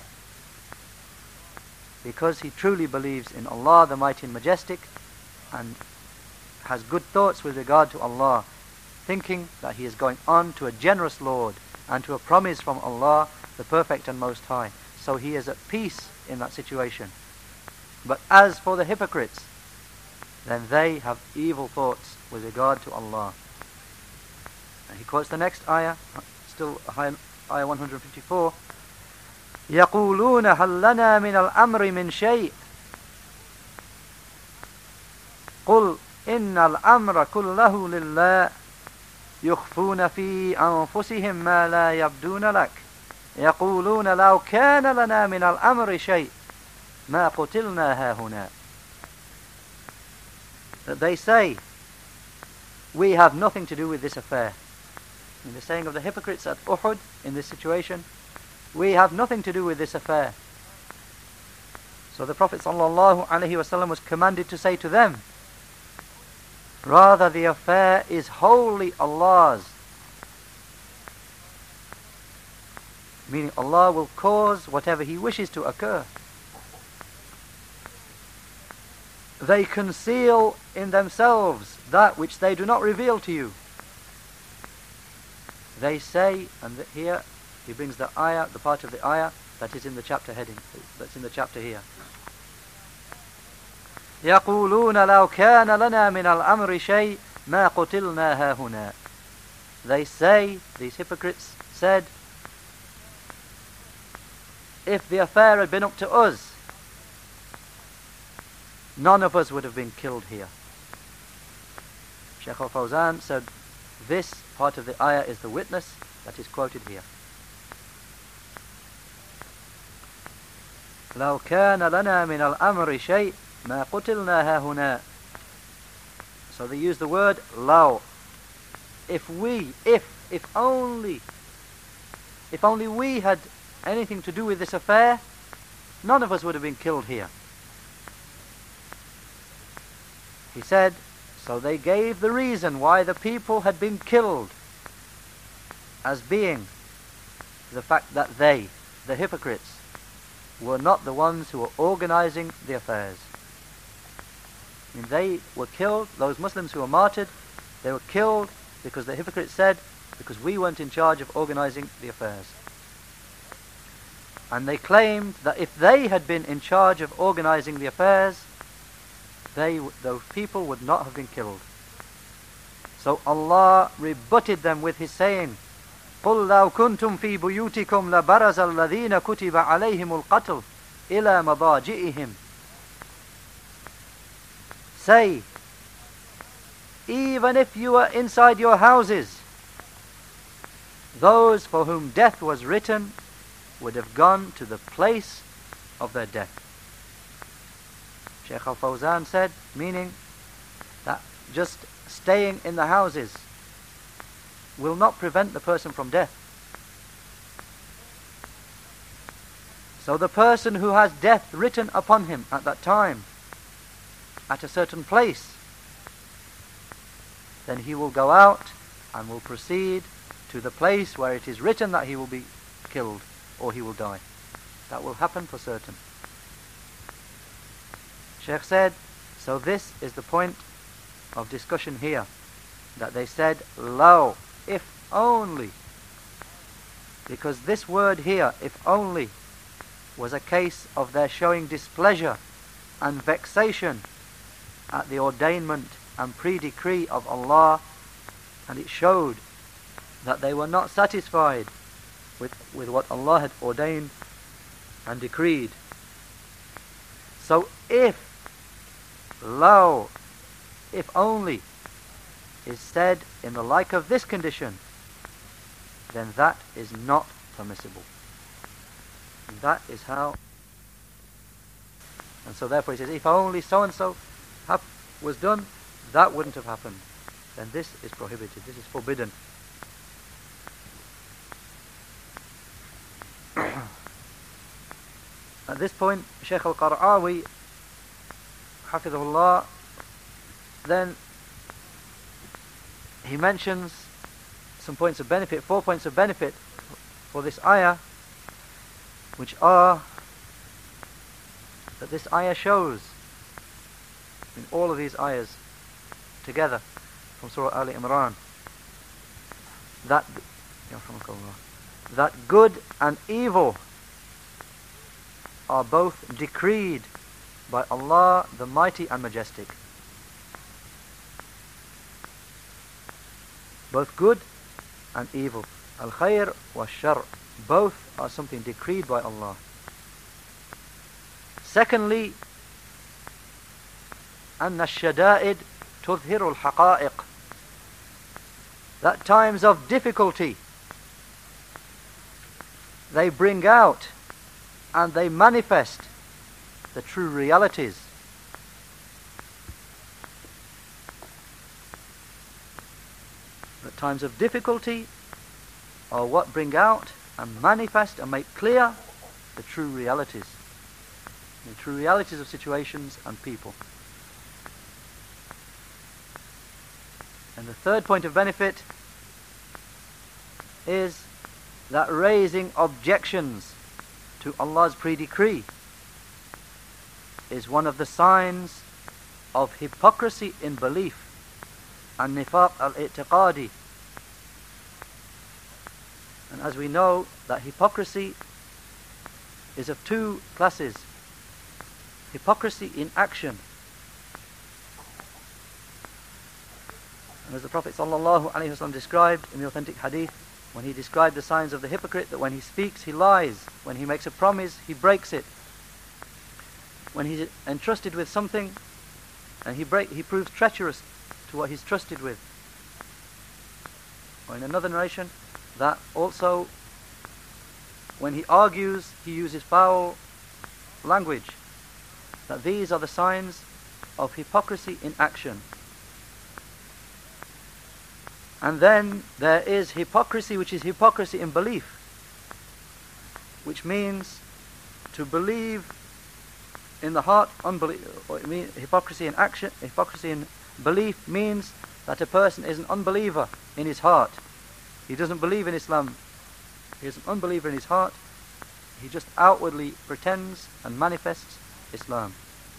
because he truly believes in Allah, the Mighty and Majestic, and has good thoughts with regard to Allah, thinking that he is going on to a generous Lord and to a promise from Allah, the Perfect and Most High. So he is at peace in that situation. But as for the hypocrites, then they have evil thoughts with regard to Allah. And he quotes the next ayah, still ayah 154. يَقُولُونَ هَلْ لَنَا مِنَ الْأَمْرِ مِنْ شَيْءٍ قُلْ إِنَّ الْأَمْرَ كُلَّهُ لِلَّهِ يخفون في أنفسهم ما لا يبدون لك يقولون لو كان لنا من الأمر شيء ما قتلنا هاهنا. That they say, we have nothing to do with this affair. In the saying of the hypocrites at Uhud, in this situation, we have nothing to do with this affair. So the Prophet ﷺ was commanded to say to them, rather, the affair is wholly Allah's. Meaning Allah will cause whatever He wishes to occur. They conceal in themselves that which they do not reveal to you. They say, and here he brings the ayah, the part of the ayah that is in the chapter heading, that's in the chapter here. يَقُولُونَ لَوْ كَانَ لَنَا مِنَ الْأَمْرِ شَيْءٍ مَا قُتِلْنَا هَاهُنَا. They say, these hypocrites said, if the affair had been up to us, none of us would have been killed here. Shaykh al-Fawzan said, this part of the ayah is the witness that is quoted here. لَوْ كَانَ لَنَا مِنَ الْأَمْرِ شَيْءٍ مَا قُتِلْنَا هَاهُنَا. So they use the word law. If only we had anything to do with this affair, none of us would have been killed here. He said, so they gave the reason why the people had been killed as being the fact that they, the hypocrites, were not the ones who were organizing the affairs. I mean, they were killed, those Muslims who were martyred, they were killed because the hypocrites said, because we weren't in charge of organizing the affairs. And they claimed that if they had been in charge of organizing the affairs, those people would not have been killed. So Allah rebutted them with his saying, قُلْ لَوْ كُنْتُمْ فِي بُيُوتِكُمْ لَبَرَزَ الَّذِينَ كُتِبَ عَلَيْهِمُ الْقَتْلُ إِلَى مَضَاجِئِهِمْ. Say, even if you were inside your houses, those for whom death was written would have gone to the place of their death. Shaykh al-Fawzan said, meaning that just staying in the houses will not prevent the person from death. So the person who has death written upon him at that time, at a certain place, then he will go out and will proceed to the place where it is written that he will be killed or he will die. That will happen for certain. Shaykh said, so this is the point of discussion here, that they said, "Law, if only," because this word here, if only, was a case of their showing displeasure and vexation at the ordainment and pre-decree of Allah, and it showed that they were not satisfied with what Allah had ordained and decreed. So if law, if only, is said in the like of this condition, then that is not permissible. And that is how. And so therefore he says, if only so-and-so was done, that wouldn't have happened. Then this is prohibited, this is forbidden. At this point, Shaykh al-Qara'awi, Hafidhullah, then he mentions some points of benefit, 4 points of benefit for this ayah, which are that this ayah shows, in all of these ayahs together from Surah Al Imran, that good and evil are both decreed by Allah the Mighty and Majestic. Both good and evil, al-khair wa shar, both are something decreed by Allah. Secondly, أن الشدائد تظهر الحقائق, that times of difficulty they bring out and they manifest the true realities. The times of difficulty are what bring out and manifest and make clear the true realities. The true realities of situations and people. And the third point of benefit is that raising objections to Allah's pre-decree is one of the signs of hypocrisy in belief and nifaq al-i'tiqadi. And as we know, that hypocrisy is of two classes. Hypocrisy in action. And as the Prophet ﷺ described in the authentic hadith, when he described the signs of the hypocrite, that when he speaks, he lies. When he makes a promise, he breaks it. When he's entrusted with something, and he proves treacherous to what he's trusted with. Or in another narration, that also when he argues, he uses foul language. That these are the signs of hypocrisy in action. And then there is hypocrisy, which is hypocrisy in belief, which means to believe in the heart, hypocrisy in action. Hypocrisy in belief means that a person is an unbeliever in his heart. He doesn't believe in Islam. He is an unbeliever in his heart. He just outwardly pretends and manifests Islam.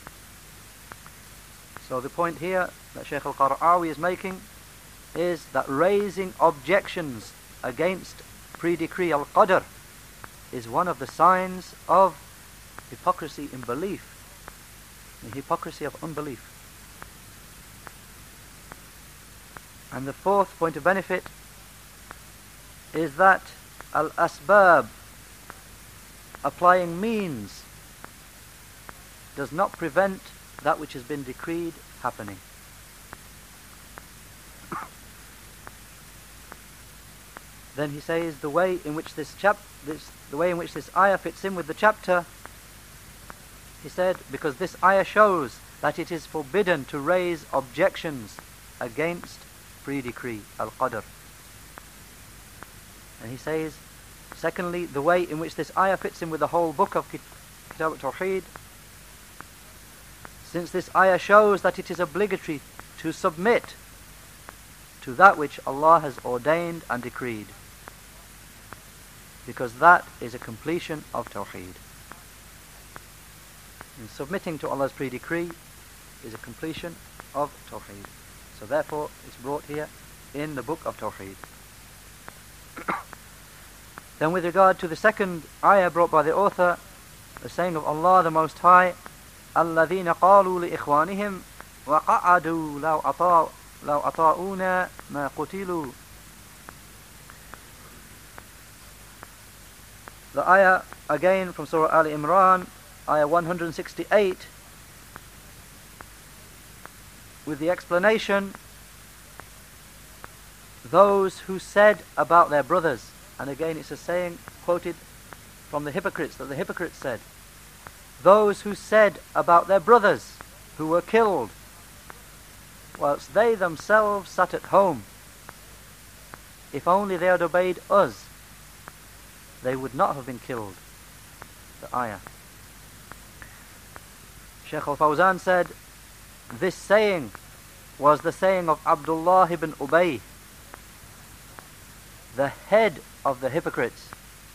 So the point here that Shaykh al-Qara'awi is making is that raising objections against pre-decree al-Qadr is one of the signs of hypocrisy in belief, the hypocrisy of unbelief. And the fourth point of benefit is that al-asbab, applying means, does not prevent that which has been decreed happening. Then he says the way in which this ayah fits in with the chapter. He said, because this ayah shows that it is forbidden to raise objections against pre-decree, al-qadr. And he says, secondly, the way in which this ayah fits in with the whole book of Kitab al-Tawheed, since this ayah shows that it is obligatory to submit to that which Allah has ordained and decreed, because that is a completion of Tawheed. And submitting to Allah's pre-decree is a completion of Tawheed. So therefore it's brought here in the book of Tawheed. Then with regard to the second ayah brought by the author, the saying of Allah the Most High, الَّذِينَ قَالُوا لِإِخْوَانِهِمْ وَقَعَدُوا لَوْ أَطَاعُونَا مَا قُتِلُوا. The ayah again from Surah Al Imran, ayah 168, with the explanation, those who said about their brothers, and again it's a saying quoted from the hypocrites, that the hypocrites said, those who said about their brothers who were killed whilst they themselves sat at home, if only they had obeyed us, they would not have been killed. The ayah. Shaykh al-Fawzan said, this saying was the saying of Abdullah ibn Ubay, the head of the hypocrites.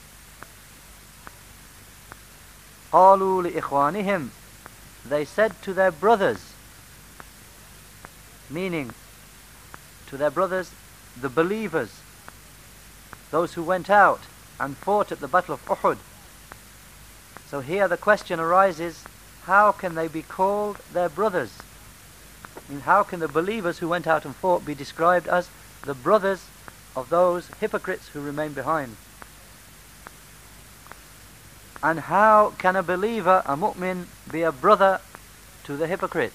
قَالُوا لِإِخْوَانِهِمْ, they said to their brothers, meaning to their brothers, the believers, those who went out and fought at the Battle of Uhud. So here the question arises, how can they be called their brothers? And how can the believers who went out and fought be described as the brothers of those hypocrites who remain behind? And how can a believer, a mu'min, be a brother to the hypocrite?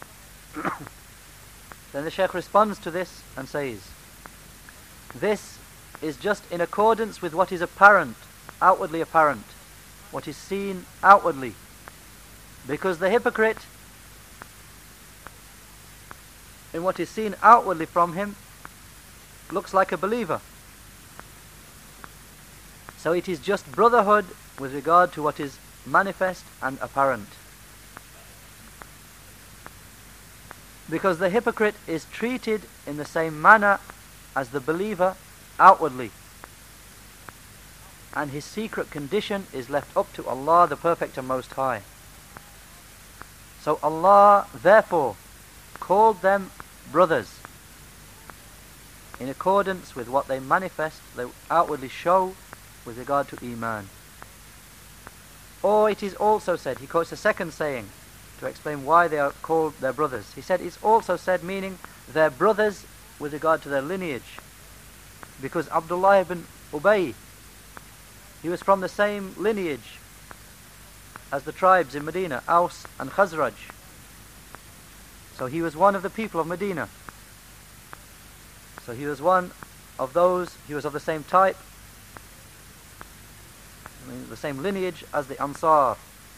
Then the Shaykh responds to this and says, this is just in accordance with what is apparent, outwardly apparent, what is seen outwardly. Because the hypocrite, in what is seen outwardly from him, looks like a believer. So it is just brotherhood with regard to what is manifest and apparent. Because the hypocrite is treated in the same manner as the believer outwardly, and his secret condition is left up to Allah the Perfect and Most High. So Allah therefore called them brothers in accordance with what they manifest, they outwardly show with regard to Iman. Or it is also said, he quotes a second saying to explain why they are called their brothers. He said it's also said, meaning their brothers with regard to their lineage, because Abdullah ibn Ubay, he was from the same lineage as the tribes in Medina, Aus and Khazraj. So he was one of the people of Medina. So he was one of those, he was of the same type, the same lineage as the Ansar.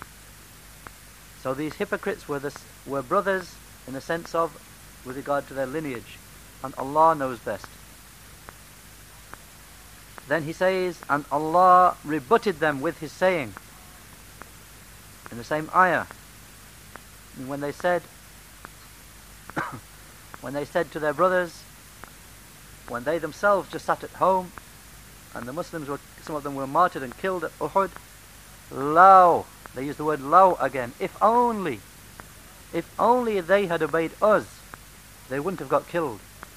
So these hypocrites were brothers in the sense of with regard to their lineage, and Allah knows best. Then he says, and Allah rebutted them with his saying in the same ayah, when they said to their brothers, when they themselves just sat at home and the Muslims were, some of them were martyred and killed at Uhud, law, they used the word law again, if only they had obeyed us, they wouldn't have got killed.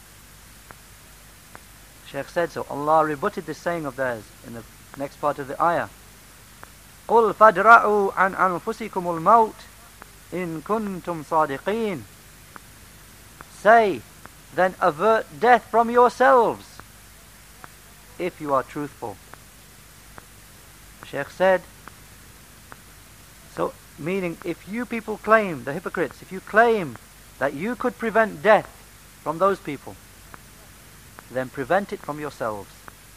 Shaykh said so. Allah rebutted this saying of theirs in the next part of the ayah. قُلْ فَادْرَعُوا عَنْ أَنفُسِكُمُ الْمَوْتِ إِن كُنْتُمْ صَادِقِينَ. Say then avert death from yourselves if you are truthful. The Shaykh said, so meaning if you people claim, the hypocrites, if you claim that you could prevent death from those people, then prevent it from yourselves.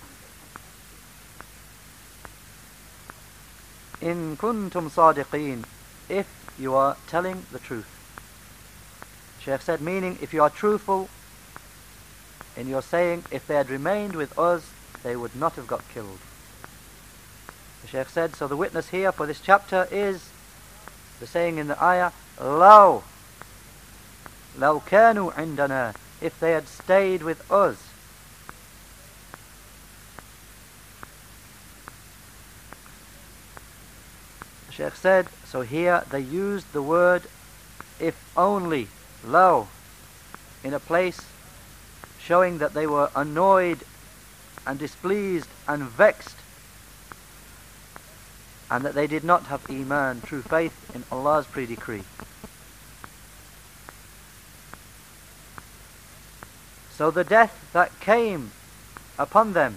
In kuntum sadiqeen, if you are telling the truth. Shaykh said, meaning if you are truthful in your saying, if they had remained with us, they would not have got killed. The Shaykh said, so the witness here for this chapter is the saying in the ayah, law kanu indana, if they had stayed with us. The Shaykh said, so here they used the word if only, law, in a place showing that they were annoyed and displeased and vexed, and that they did not have iman, true faith in Allah's pre-decree. So the death that came upon them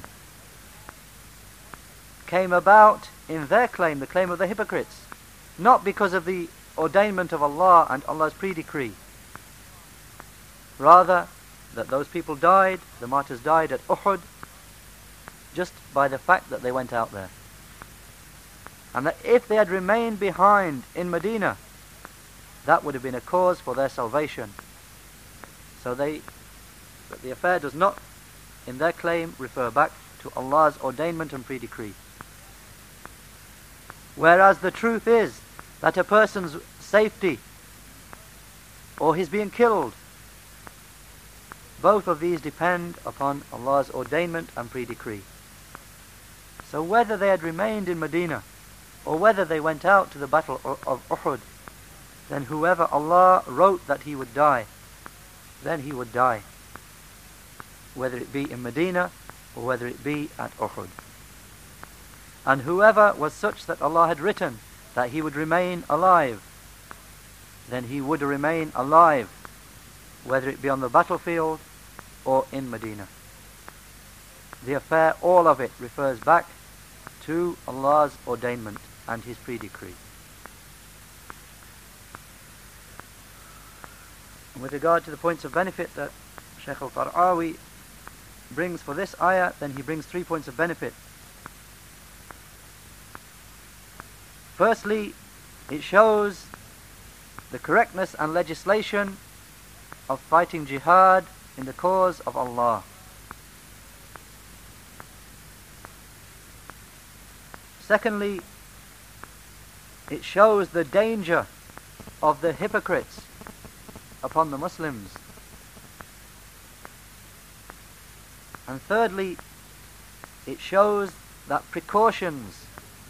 came about in their claim, the claim of the hypocrites, not because of the ordainment of Allah and Allah's pre-decree. Rather, that those people died, the martyrs died at Uhud, just by the fact that they went out there. And that if they had remained behind in Medina, that would have been a cause for their salvation. So the affair does not, in their claim, refer back to Allah's ordainment and pre-decree. Whereas the truth is that a person's safety or his being killed, both of these depend upon Allah's ordainment and pre-decree. So whether they had remained in Medina or whether they went out to the battle of Uhud, then whoever Allah wrote that he would die, then he would die, whether it be in Medina or whether it be at Uhud. And whoever was such that Allah had written that he would remain alive, then he would remain alive, whether it be on the battlefield or in Medina. The affair, all of it, refers back to Allah's ordainment and His pre-decree. And with regard to the points of benefit that Shaykh al-Qar'awi brings for this ayah, then he brings 3 points of benefit. Firstly, it shows the correctness and legislation of fighting jihad in the cause of Allah. Secondly, it shows the danger of the hypocrites upon the Muslims. And thirdly, it shows that precautions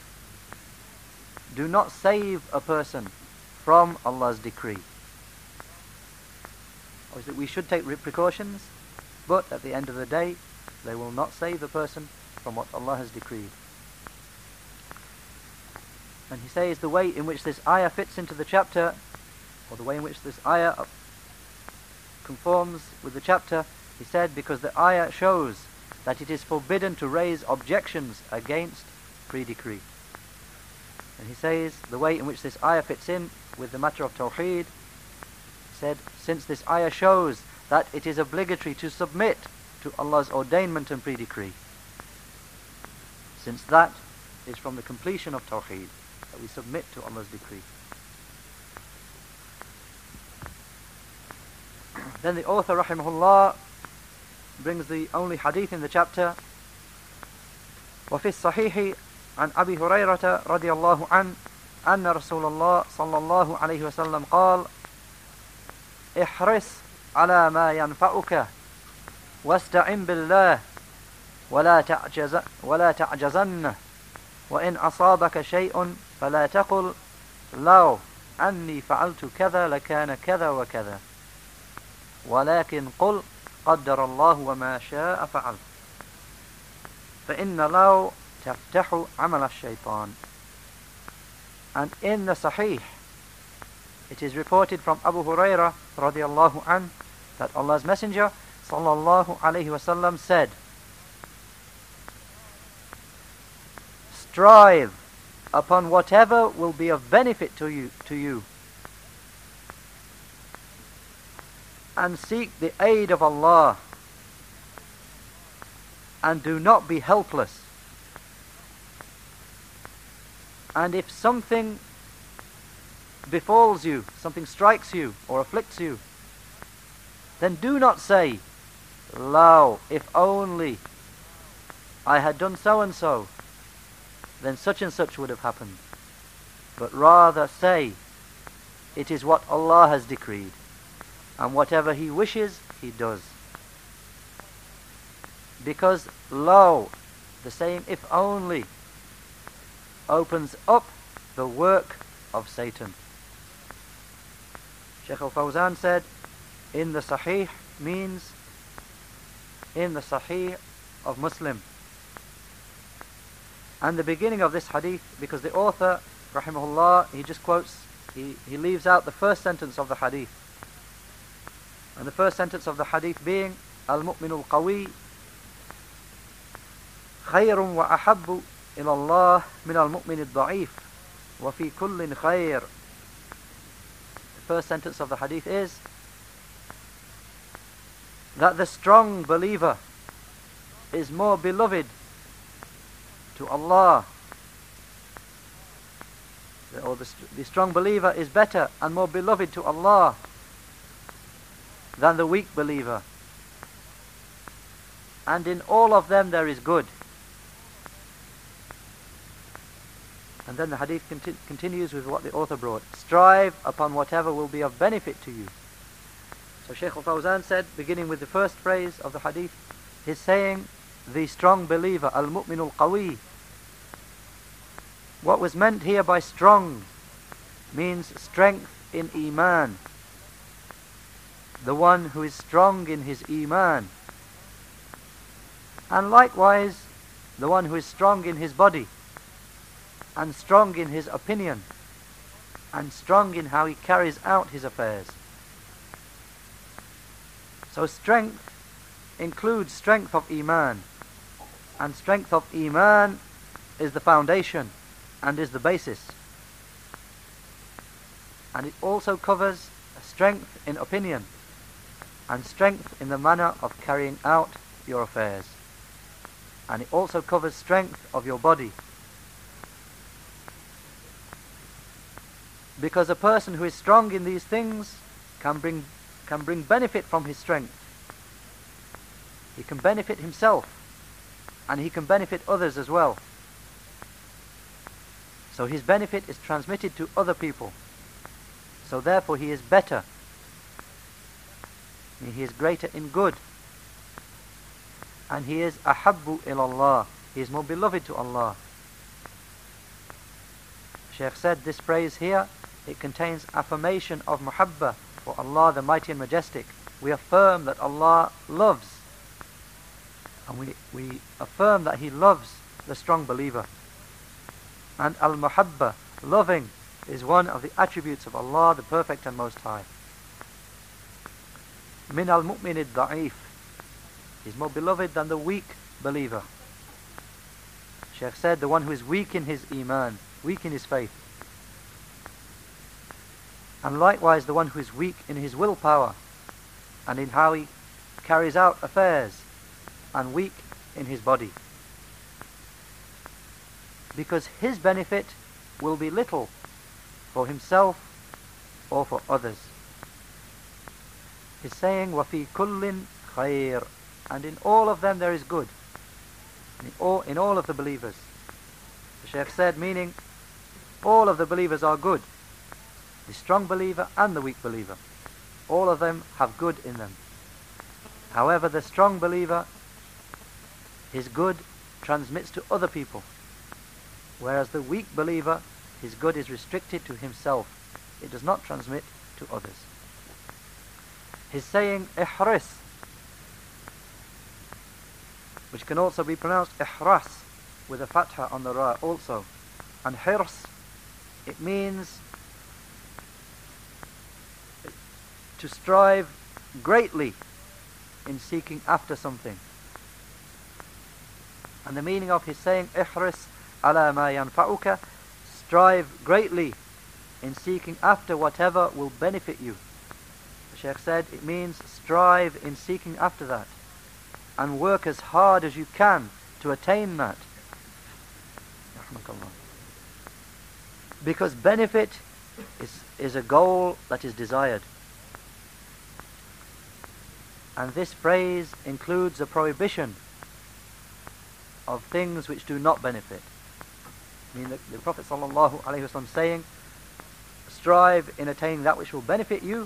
do not save a person from Allah's decree. Obviously, we should take precautions, but at the end of the day, they will not save a person from what Allah has decreed. And he says the way in which this ayah fits into the chapter, or the way in which this ayah conforms with the chapter, he said because the ayah shows that it is forbidden to raise objections against pre-decree. And he says the way in which this ayah fits in with the matter of Tawheed, he said, since this ayah shows that it is obligatory to submit to Allah's ordainment and pre-decree, since that is from the completion of Tawheed, that we submit to Allah's decree. Then the author, rahimahullah, brings the only hadith in the chapter. وفي الصحيح عن أبي هريرة رضي الله عنه أن رسول الله صلى الله عليه وسلم قال احرص على ما ينفعك واستعن بالله ولا تعجزن وإن أصابك شيء فلا تقل لو أني فعلت كذا لكان كذا وكذا ولكن قل قدر الله وما شاء فعل فإن لو تفتح عمل الشيطان. And in the Sahih, it is reported from Abu Hurairah radiallahu anhu that Allah's Messenger sallallahu alaihi wasallam said, strive upon whatever will be of benefit to you, and seek the aid of Allah, and do not be helpless. And if something befalls you, something strikes you or afflicts you, then do not say, "Lo, if only I had done so and so, then such and such would have happened." But rather say, it is what Allah has decreed, and whatever He wishes, He does. Because lo, the saying if only, opens up the work of Satan. Shaykh al-Fawzan said, in the Sahih means in the Sahih of Muslim. And the beginning of this hadith, because the author, rahimahullah, he just quotes, he leaves out the first sentence of the hadith. And the first sentence of the hadith being, al-mu'minu al-qawi khayrun wa ahabbu ila Allah min al-mu'min al-da'if wa fi kullin khayr. The first sentence of the hadith is that the strong believer is more beloved to Allah, or the strong believer is better and more beloved to Allah than the weak believer, and in all of them there is good. And then the hadith continues with what the author brought, strive upon whatever will be of benefit to you. So Shaykh al-Fawzan said, beginning with the first phrase of the hadith, he's saying the strong believer, al-mu'min al-qawi. What was meant here by strong means strength in iman. The one who is strong in his iman. And likewise, the one who is strong in his body, and strong in his opinion, and strong in how he carries out his affairs. So strength includes strength of iman, and strength of iman is the foundation and is the basis. And it also covers strength in opinion and strength in the manner of carrying out your affairs. And it also covers strength of your body. Because a person who is strong in these things can bring benefit from his strength. He can benefit himself, and he can benefit others as well. So his benefit is transmitted to other people. So therefore he is better. He is greater in good. And he is ahabbu ilallah. He is more beloved to Allah. Shaykh said this phrase here, it contains affirmation of muhabba for Allah the Mighty and Majestic. We affirm that Allah loves. And we affirm that He loves the strong believer. And al-muhabba, loving, is one of the attributes of Allah, the Perfect and Most High. Min al-mu'min al-da'if, is more beloved than the weak believer. Shaykh said, the one who is weak in his iman, weak in his faith. And likewise the one who is weak in his willpower and in how he carries out affairs, and weak in his body. Because his benefit will be little for himself or for others. He's saying, وَفِي كُلٍّ خَيْرٍ, and in all of them there is good. In all of the believers. The Shaykh said, meaning all of the believers are good. The strong believer and the weak believer. All of them have good in them. However, the strong believer, his good transmits to other people. Whereas the weak believer, his good is restricted to himself. It does not transmit to others. He's saying ihris, which can also be pronounced ihras, with a fatha on the ra also. And hirs, it means to strive greatly in seeking after something. And the meaning of his saying, ihris ala ma yanfa'uka, strive greatly in seeking after whatever will benefit you. The Shaykh said it means strive in seeking after that and work as hard as you can to attain that. Because benefit is a goal that is desired. And this phrase includes a prohibition of things which do not benefit. I mean, the Prophet ﷺ saying, strive in attaining that which will benefit you,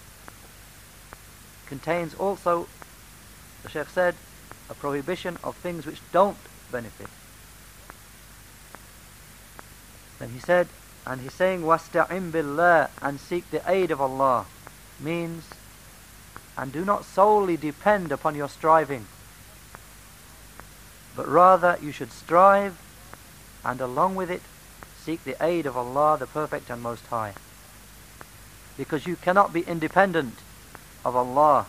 contains also, the Shaykh said, a prohibition of things which don't benefit. Then he said, and he's saying, wasta'in billah, and seek the aid of Allah, means, and do not solely depend upon your striving, but rather you should strive, and along with it, seek the aid of Allah, the Perfect and Most High. Because you cannot be independent of Allah.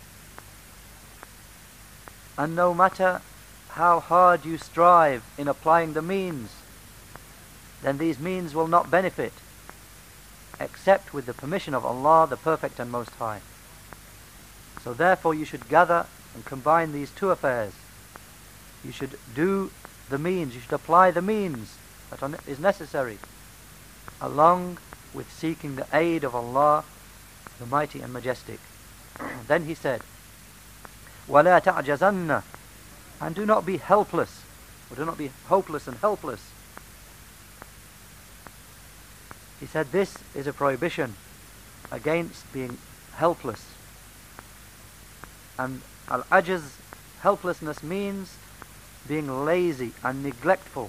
And no matter how hard you strive in applying the means, then these means will not benefit, except with the permission of Allah, the Perfect and Most High. So therefore you should gather and combine these two affairs. You should do the means, you should apply the means that is necessary, along with seeking the aid of Allah, the Mighty and Majestic. Then he said, وَلَا تَعْجَزَنَّ, and do not be helpless, or do not be hopeless and helpless. He said this is a prohibition against being helpless. And al-ajaz, helplessness, means being lazy and neglectful.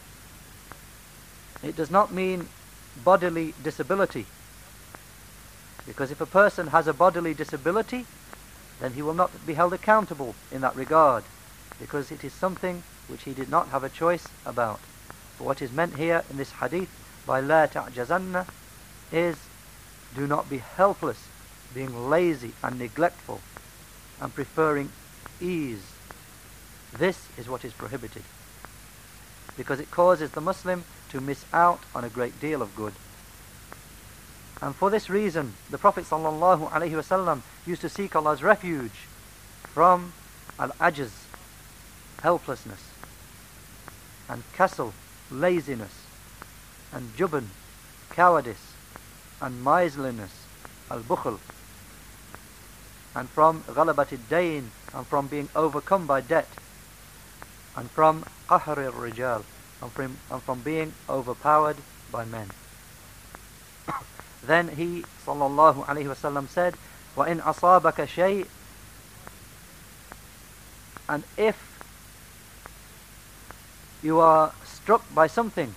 It does not mean bodily disability, because if a person has a bodily disability, then he will not be held accountable in that regard, because it is something which he did not have a choice about. But what is meant here in this hadith by la ta'jazanna is, do not be helpless, being lazy and neglectful and preferring ease. This is what is prohibited, because it causes the Muslim to miss out on a great deal of good. And for this reason, the Prophet ﷺ used to seek Allah's refuge from al-ajaz, helplessness, and kasal, laziness, and jubn, cowardice, and miserliness, al-bukhl, and from ghalabat ad-dayn, and from being overcome by debt, and from qahr al-rijal, and from being overpowered by men. Then he ﷺ said, وَإِنْ أَصَابَكَ شَيْءٍ, and if you are struck by something,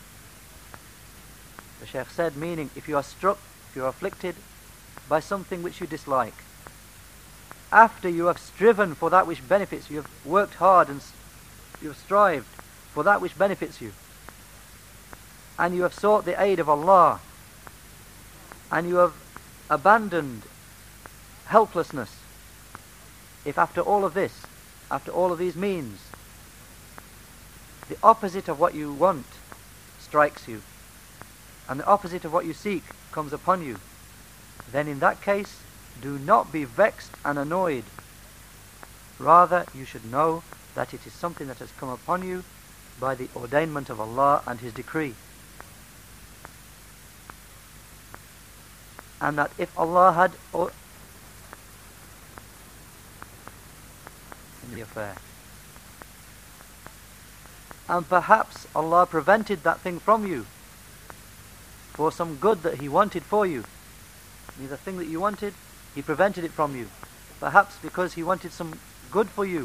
the Shaykh said, meaning if you are struck, if you are afflicted by something which you dislike, after you have striven for that which benefits you, you have worked hard and you have strived for that which benefits you, and you have sought the aid of Allah, and you have abandoned helplessness, if after all of this, after all of these means, the opposite of what you want strikes you, and the opposite of what you seek comes upon you, then in that case, do not be vexed and annoyed. Rather, you should know that it is something that has come upon you by the ordainment of Allah and His decree. And that if Allah had in the affair, and perhaps Allah prevented that thing from you for some good that He wanted for you, the thing that you wanted, He prevented it from you, perhaps because He wanted some good for you,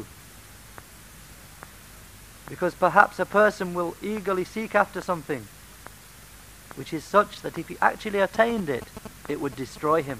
because perhaps a person will eagerly seek after something which is such that if he actually attained it, it would destroy him.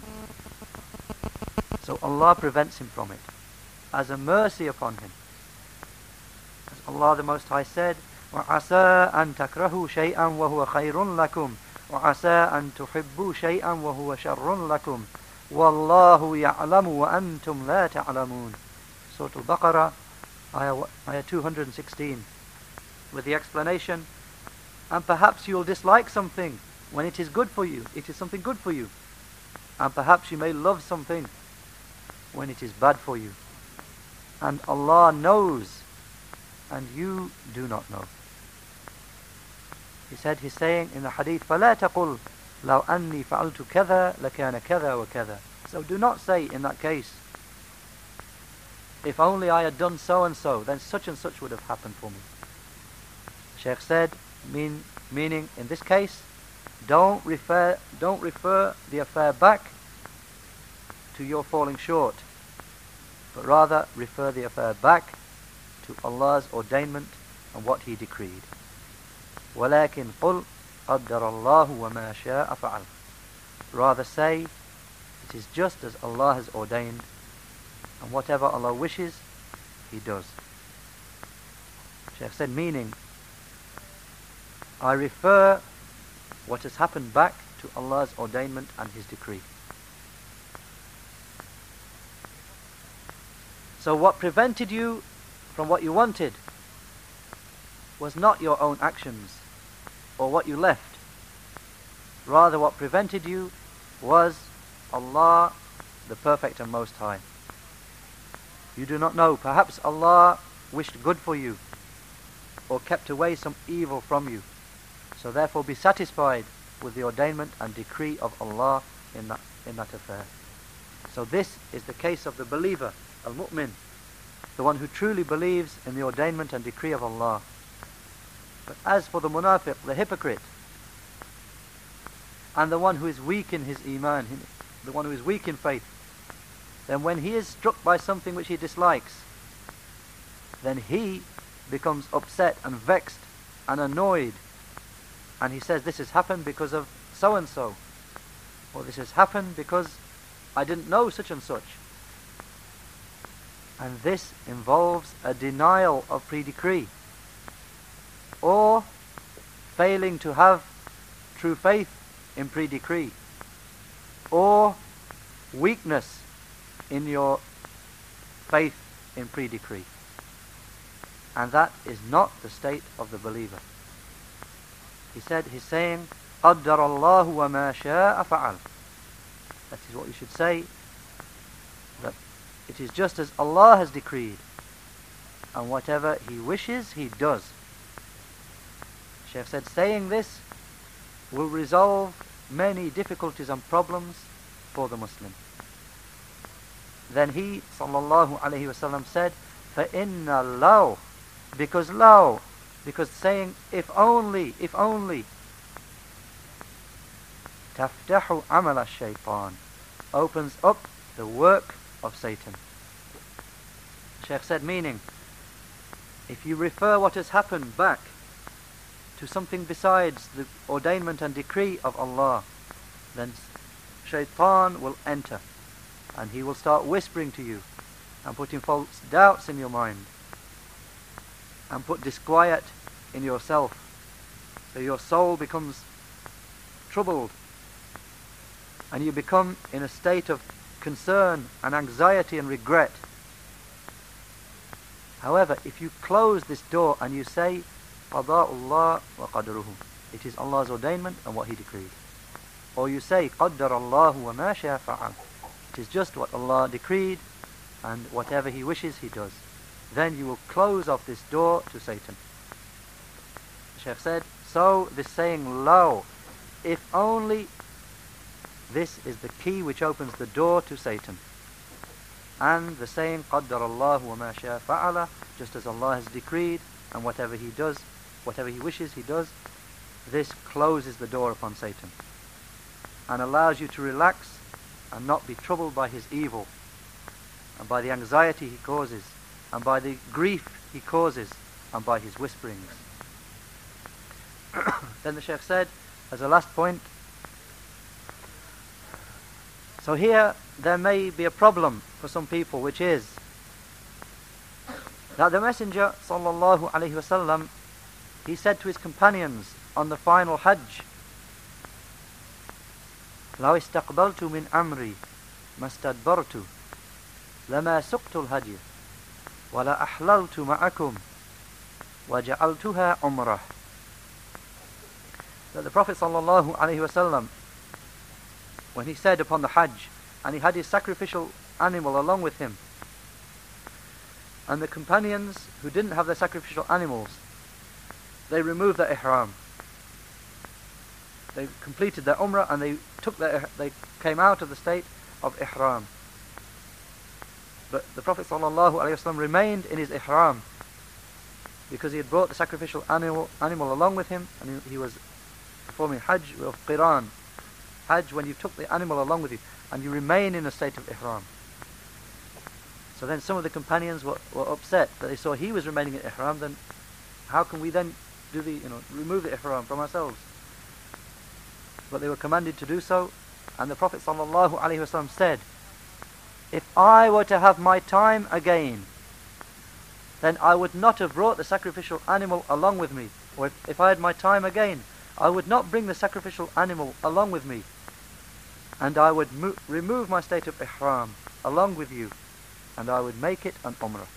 So Allah prevents him from it as a mercy upon him. As Allah the Most High said, وَعَسَىٰ أَن تَكْرَهُوا شَيْئًا وَهُوَ خَيْرٌ لَكُمْ وَعَسَىٰ أَن تُحِبُّوا شَيْئًا وَهُوَ شَرٌّ لَكُمْ وَاللَّهُ يَعْلَمُ وَأَنْتُمْ لَا تَعْلَمُونَ. Surah Al-Baqarah, ayah 216, with the explanation, and perhaps you'll dislike something when it is good for you. It is something good for you. And perhaps you may love something when it is bad for you. And Allah knows, and you do not know. He's saying in the hadith, فَلَا تَقُلْ لَوْ أَنِّي فَعَلْتُ كَذَا لَكَانَ كَذَا وَكَذَا. So do not say in that case, if only I had done so and so, then such and such would have happened for me. Shaykh said, meaning in this case, don't refer the affair back to your falling short, but rather refer the affair back to Allah's ordainment and what He decreed. وَلَكِنْ قُلْ قَدَّرَ اللَّهُ وَمَا شَاءَ فَعَلَ. Rather say, it is just as Allah has ordained, and whatever Allah wishes, He does. Shaykh said, meaning, I refer what has happened back to Allah's ordainment and His decree. So what prevented you from what you wanted was not your own actions or what you left. Rather, what prevented you was Allah, the Perfect and Most High. You do not know. Perhaps Allah wished good for you or kept away some evil from you. So therefore be satisfied with the ordainment and decree of Allah in that affair. So this is the case of the believer, al-mu'min, the one who truly believes in the ordainment and decree of Allah. But as for the munafiq, the hypocrite, and the one who is weak in his iman, the one who is weak in faith, then when he is struck by something which he dislikes, then he becomes upset and vexed and annoyed, and he says, this has happened because of so and so, or this has happened because I didn't know such and such. And this involves a denial of pre-decree, or failing to have true faith in pre-decree, or weakness in your faith in pre-decree. And that is not the state of the believer. He's saying, قَدَّرَ اللَّهُ وَمَا شَاءَ فَعَلَ. That is what you should say, that it is just as Allah has decreed, and whatever He wishes, He does. Shaykh said, saying this will resolve many difficulties and problems for the Muslim. Then he, sallallahu alayhi wasallam, said, فَإِنَّ لَوْ, because saying if only, تَفْتَحُ عَمَلَ الشَّيْطَانِ, opens up the work of Satan. Shaykh said, meaning, if you refer what has happened back to something besides the ordainment and decree of Allah, then shaitan will enter, and he will start whispering to you and putting false doubts in your mind and put disquiet in yourself, so your soul becomes troubled and you become in a state of concern and anxiety and regret. However, if you close this door and you say, Qada'ullah wa qadruhu, it is Allah's ordainment and what He decreed, or you say, Qaddar Allahu wa ma sha'a fa'al, it is just what Allah decreed, and whatever He wishes, He does, then you will close off this door to Satan. The Shaykh said, so this saying, law, if only, this is the key which opens the door to Satan. And the saying, Qaddar Allahu wa ma sha'a fa'ala, just as Allah has decreed, and whatever He does, whatever He wishes, He does, this closes the door upon Satan and allows you to relax and not be troubled by his evil, and by the anxiety he causes, and by the grief he causes, and by his whisperings. Then the Shaykh said, as a last point, so here there may be a problem for some people, which is that the Messenger sallallahu alaihi wasallam, he said to his companions on the final Hajj, لو استقبلت من أمري ما استدبرت لما سقت الهدي ولا أحللت معكم وجعلتها عمره. That the Prophet sallallahu alaihi wasallam, when he said upon the Hajj, and he had his sacrificial animal along with him, and the companions who didn't have their sacrificial animals, they removed their ihram. They completed their umrah and they came out of the state of ihram. But the Prophet ﷺ remained in his ihram because he had brought the sacrificial animal along with him, and he was performing Hajj of Qiran. Hajj, when you took the animal along with you and you remain in a state of ihram. So then some of the companions were upset that they saw he was remaining in ihram. Then how can we then do remove the ihram from ourselves? But they were commanded to do so, and the Prophet ﷺ said, if I were to have my time again, then I would not have brought the sacrificial animal along with me. Or if I had my time again, I would not bring the sacrificial animal along with me, and I would remove my state of ihram along with you, and I would make it an umrah.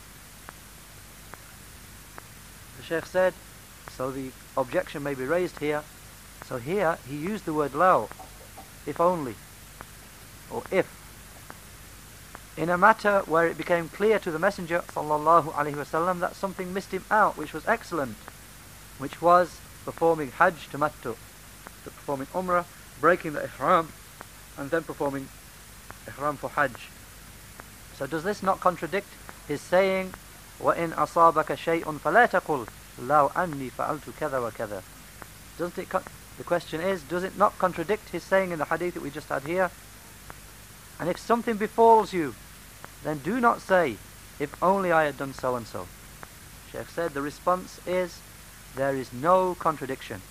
The Shaykh said, so the objection may be raised here. So here he used the word law, if only, or if, in a matter where it became clear to the Messenger sallallahu alaihi wasallam that something missed him out, which was excellent, which was performing Hajj tamattu, performing umrah, breaking the ihram, and then performing ihram for Hajj. So does this not contradict his saying, وَإِنْ أَصَابَكَ شَيْءٌ فَلَا تَقُلْ لَوْ أَنِّي فَعَلْتُ كَذَا وَكَذَا? Doesn't it the question is, does it not contradict his saying in the hadith that we just had here? And if something befalls you, then do not say, if only I had done so and so. Shaykh said the response is, there is no contradiction.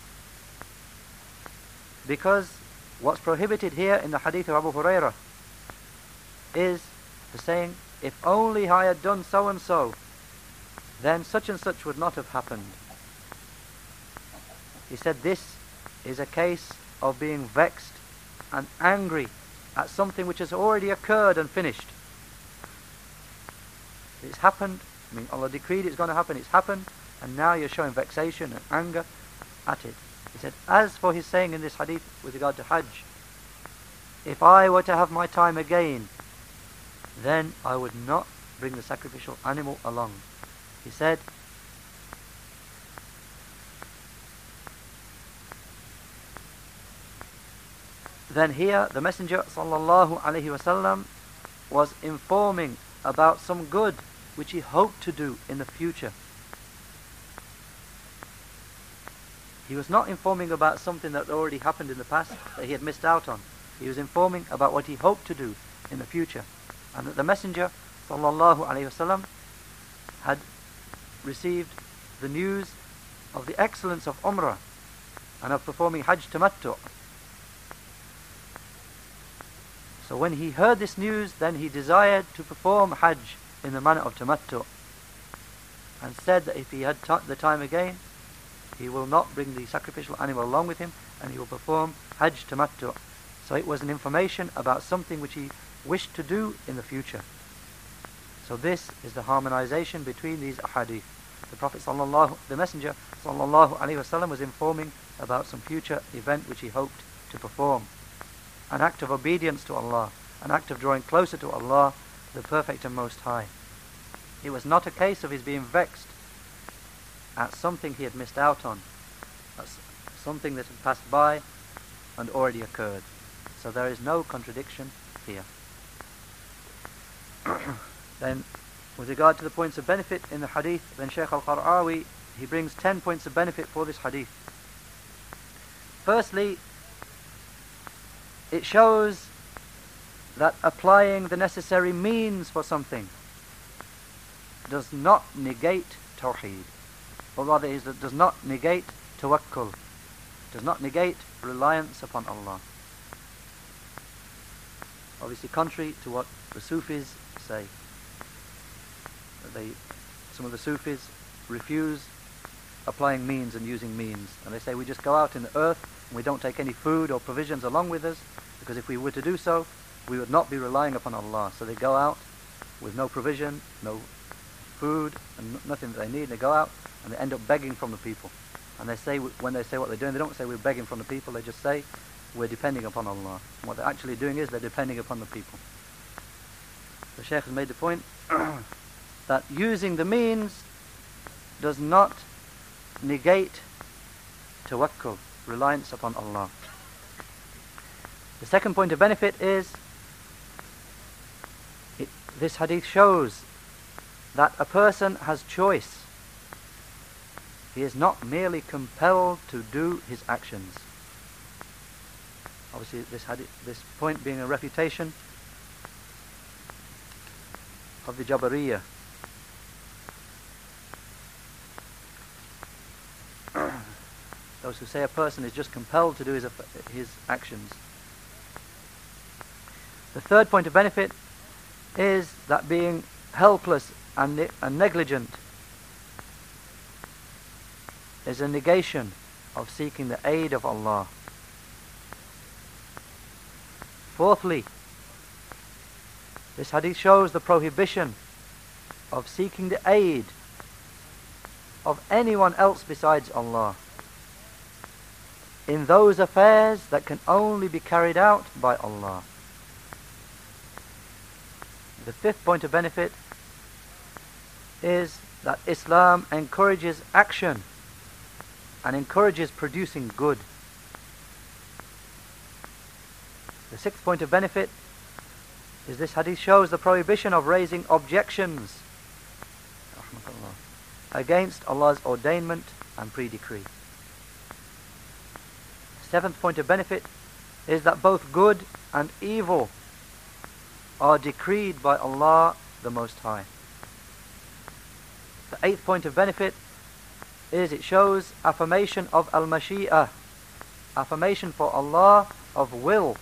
Because what's prohibited here in the hadith of Abu Hurairah is the saying, if only I had done so and so, then such and such would not have happened. He said this is a case of being vexed and angry at something which has already occurred and finished. It's happened, Allah decreed it's going to happen, it's happened, and now you're showing vexation and anger at it. He said, as for his saying in this hadith with regard to Hajj, if I were to have my time again, then I would not bring the sacrificial animal along. He said, then here the Messenger sallallahu alaihi wasallam was informing about some good which he hoped to do in the future. He was not informing about something that already happened in the past that he had missed out on. He was informing about what he hoped to do in the future, and that the Messenger sallallahu alaihi wasallam had received the news of the excellence of Umrah and of performing Hajj tamattu. So when he heard this news, then he desired to perform Hajj in the manner of tamattu, and said that if he had the time again, he will not bring the sacrificial animal along with him, and he will perform Hajj tamattu. So it was an information about something which he wished to do in the future. So this is the harmonization between these ahadith. The Messenger sallallahu alaihi wasallam was informing about some future event which he hoped to perform. An act of obedience to Allah, an act of drawing closer to Allah, the Perfect and Most High. It was not a case of his being vexed at something he had missed out on, something that had passed by and already occurred. So there is no contradiction here. Then, with regard to the points of benefit in the hadith, then Shaykh al-Qar'awi, he brings 10 points of benefit for this hadith. Firstly, it shows that applying the necessary means for something does not negate tawheed, or rather it does not negate tawakkul, does not negate reliance upon Allah. Obviously contrary to what the Sufis say. Some of the Sufis refuse applying means and using means, and they say we just go out in the earth and we don't take any food or provisions along with us, because if we were to do so, we would not be relying upon Allah. So they go out with no provision, no food, and nothing that they need. They go out and they end up begging from the people. And they say, when they say what they're doing, they don't say we're begging from the people. They just say we're depending upon Allah. And what they're actually doing is they're depending upon the people. The Shaykh has made the point that using the means does not negate tawakkul, reliance upon Allah. The second point of benefit is this hadith shows that a person has choice. He is not merely compelled to do his actions. Obviously this point being a refutation of the Jabariyah. Those who say a person is just compelled to do his actions. The third point of benefit is that being helpless and negligent is a negation of seeking the aid of Allah. Fourthly, this hadith shows the prohibition of seeking the aid of anyone else besides Allah in those affairs that can only be carried out by Allah. The fifth point of benefit is that Islam encourages action and encourages producing good. The sixth point of benefit is this hadith shows the prohibition of raising objections against Allah's ordainment and pre-decree. The seventh point of benefit is that both good and evil are decreed by Allah the Most High. The eighth point of benefit is it shows affirmation of al-mashi'ah, affirmation for Allah of will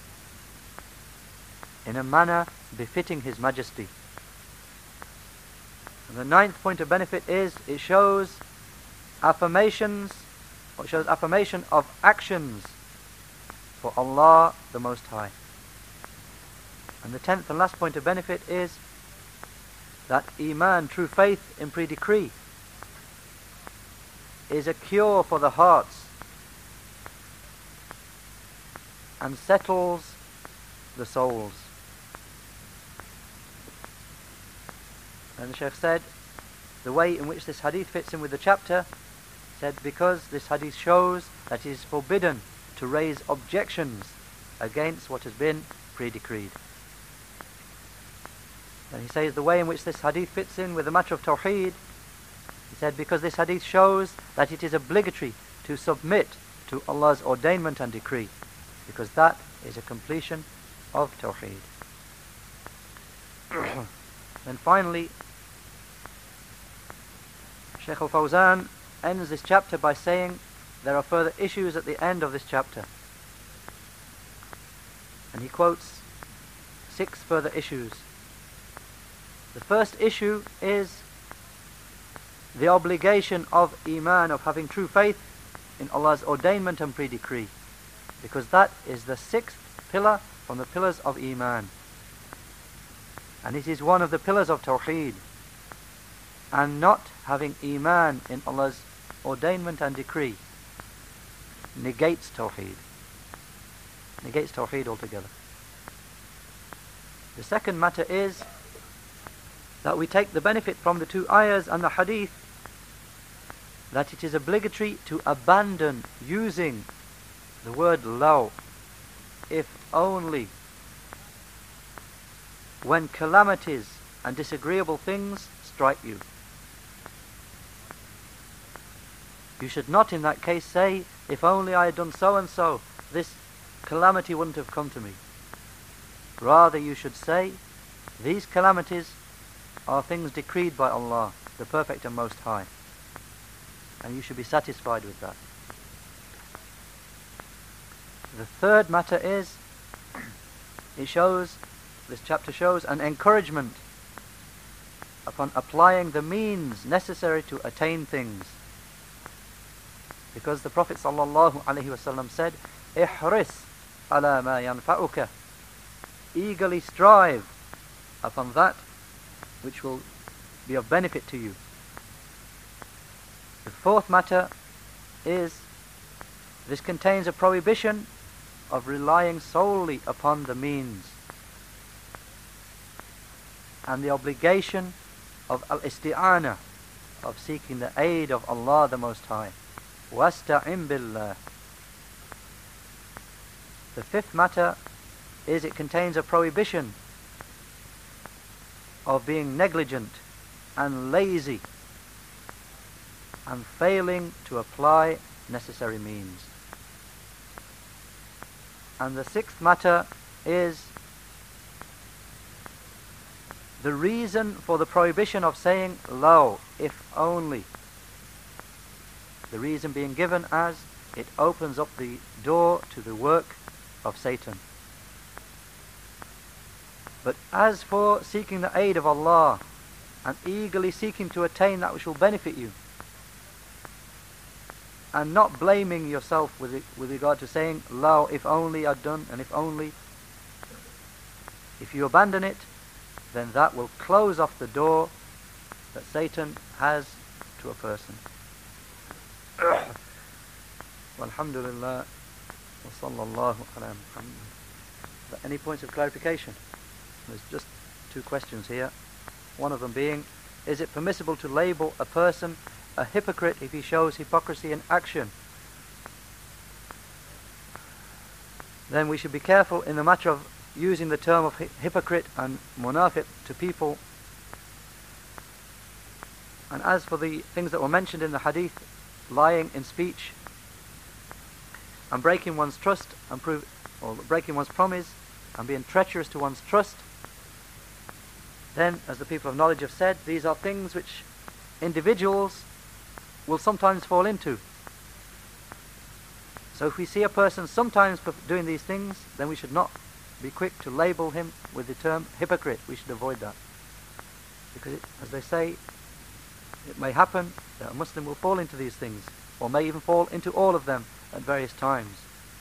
in a manner befitting His Majesty. And the ninth point of benefit is it shows affirmation of actions for Allah the Most High. And the 10th and last point of benefit is that Iman, true faith in pre-decree, is a cure for the hearts and settles the souls. And the Shaykh said, the way in which this hadith fits in with the chapter, said because this hadith shows that it is forbidden to raise objections against what has been pre-decreed. And he says the way in which this hadith fits in with the matter of Tawheed, he said because this hadith shows that it is obligatory to submit to Allah's ordainment and decree, because that is a completion of Tawheed. Then finally, Shaykh al-Fawzan ends this chapter by saying there are further issues at the end of this chapter. And he quotes 6 further issues. The first issue is the obligation of Iman, of having true faith in Allah's ordainment and pre-decree, because that is the 6th pillar from the pillars of Iman. And it is one of the pillars of Tawheed. And not having Iman in Allah's ordainment and decree negates Tawheed. Negates Tawheed altogether. The second matter is that we take the benefit from the 2 ayahs and the hadith that it is obligatory to abandon using the word law, if only, when calamities and disagreeable things strike you. You should not in that case say, if only I had done so and so, this calamity wouldn't have come to me. Rather you should say, these calamities are things decreed by Allah, the Perfect and Most High. And you should be satisfied with that. The third matter is, this chapter shows an encouragement upon applying the means necessary to attain things. Because the Prophet ﷺ said, "Ihris ala ma yanfa'uka." eagerly strive upon that which will be of benefit to you. The fourth matter is, this contains a prohibition of relying solely upon the means and the obligation of al-isti'ana, of seeking the aid of Allah the Most High. وَاسْتَعِنْ بِاللَّهِ. The fifth matter is, it contains a prohibition of being negligent and lazy and failing to apply necessary means. And the sixth matter is the reason for the prohibition of saying "Lo, if only." The reason being given as it opens up the door to the work of Satan. But as for seeking the aid of Allah and eagerly seeking to attain that which will benefit you, and not blaming yourself with regard to saying "Lo, if only I'd done," and "if only," if you abandon it, then that will close off the door that Satan has to a person. Walhamdulillah wa sallallahu ala Muhammad. Any points of clarification? There's just two questions here. One of them being, is it permissible to label a person a hypocrite if he shows hypocrisy in action? Then we should be careful in the matter of using the term of hypocrite and munafiq to people. And as for the things that were mentioned in the hadith, lying in speech and breaking one's trust and breaking one's promise and being treacherous to one's trust, then, as the people of knowledge have said, these are things which individuals will sometimes fall into. So if we see a person sometimes doing these things, then we should not be quick to label him with the term hypocrite. We should avoid that. Because, as they say, it may happen that a Muslim will fall into these things, or may even fall into all of them at various times.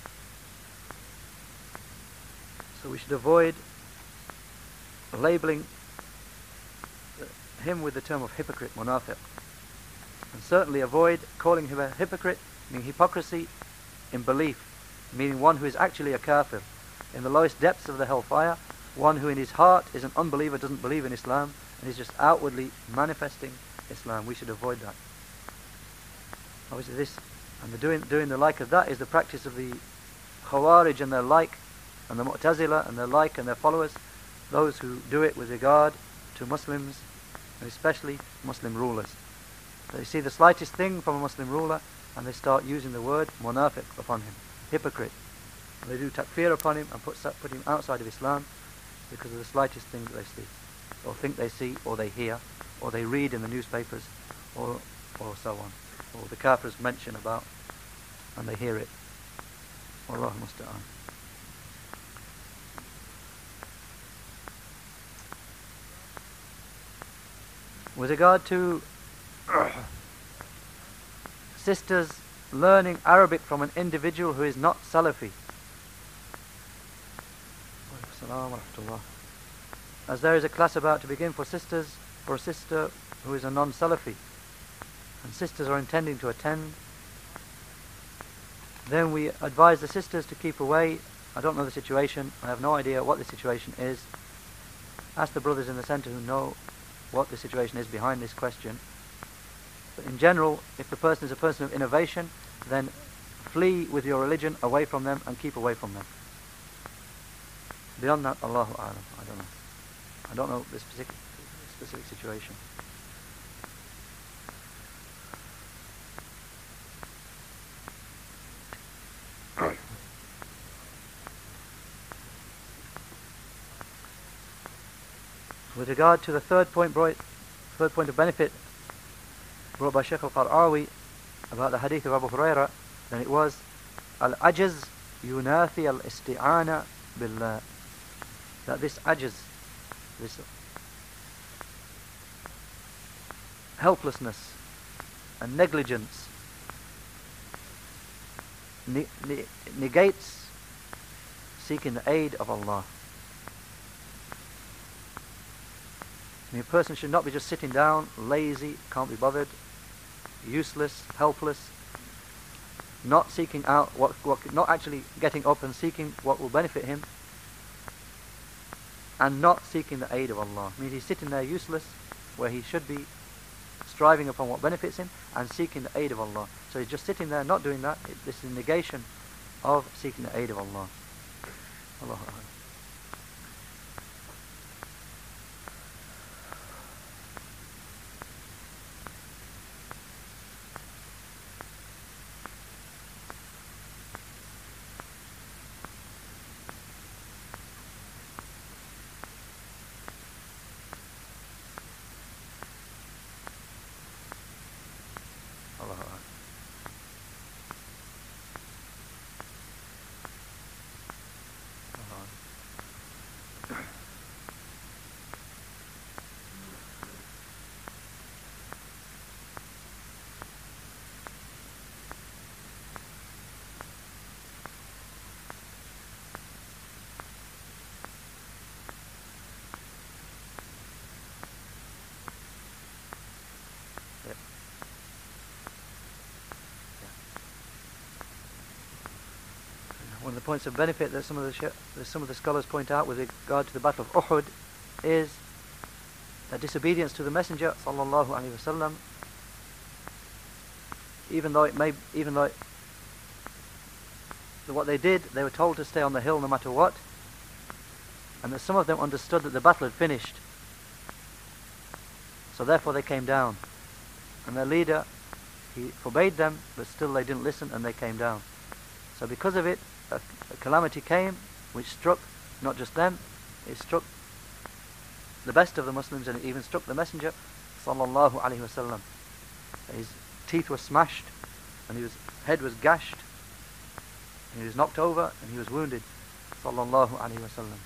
So we should avoid labeling him with the term of hypocrite, munafiq. And certainly avoid calling him a hypocrite, meaning hypocrisy in belief, meaning one who is actually a kafir, in the lowest depths of the hellfire, one who in his heart is an unbeliever, doesn't believe in Islam, and is just outwardly manifesting Islam. We should avoid that. Obviously this, and the doing the like of that is the practice of the Khawarij and their like, and the Mu'tazila and their like and their followers, those who do it with regard to Muslims, and especially Muslim rulers. They see the slightest thing from a Muslim ruler and they start using the word munafiq upon him, hypocrite. And they do takfir upon him and put him outside of Islam because of the slightest thing that they see, or think they see, or they hear, or they read in the newspapers, or so on, or the kafirs mention about, and they hear it. Wallahu musta'an. With regard to sisters learning Arabic from an individual who is not Salafi, as there is a class about to begin for a sister who is a non-Salafi, and sisters are intending to attend, then we advise the sisters to keep away. I don't know the situation, I have no idea what the situation is. Ask the brothers in the centre who know what the situation is behind this question. But in general, if the person is a person of innovation, then flee with your religion away from them and keep away from them. Beyond that, Allahu A'lam, I don't know. I don't know the specific situation. With regard to the third point of benefit brought by Shaykh al-Qar'awi about the hadith of Abu Hurairah, then it was al-ajaz yunafi al-isti'ana billah, that this ajaz, this helplessness and negligence negates seeking the aid of Allah. I mean, a person should not be just sitting down, lazy, can't be bothered, useless, helpless, not seeking out not actually getting up and seeking what will benefit him, and not seeking the aid of Allah. I mean, he's sitting there useless, where he should be striving upon what benefits him and seeking the aid of Allah. So he's just sitting there not doing that. This is a negation of seeking the aid of Allah. Allah. One of the points of benefit that some of the scholars point out with regard to the Battle of Uhud is that disobedience to the Messenger sallallahu alaihi wasallam, even though what they did, they were told to stay on the hill no matter what, and that some of them understood that the battle had finished, so therefore they came down, and their leader, he forbade them, but still they didn't listen and they came down. So because of it, a calamity came which struck not just them, it struck the best of the Muslims, and it even struck the Messenger sallallahu alaihi wasallam. His teeth were smashed and his head was gashed and he was knocked over and he was wounded sallallahu alaihi wasallam.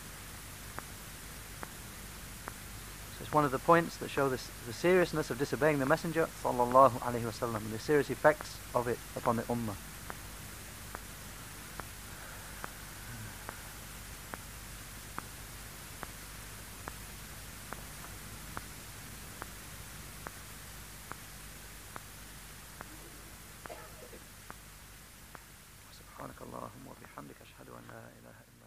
So it's one of the points that show the seriousness of disobeying the Messenger sallallahu alaihi wasallam and the serious effects of it upon the ummah. سبحانك اللهم وبحمدك أشهد أن لا إله إلا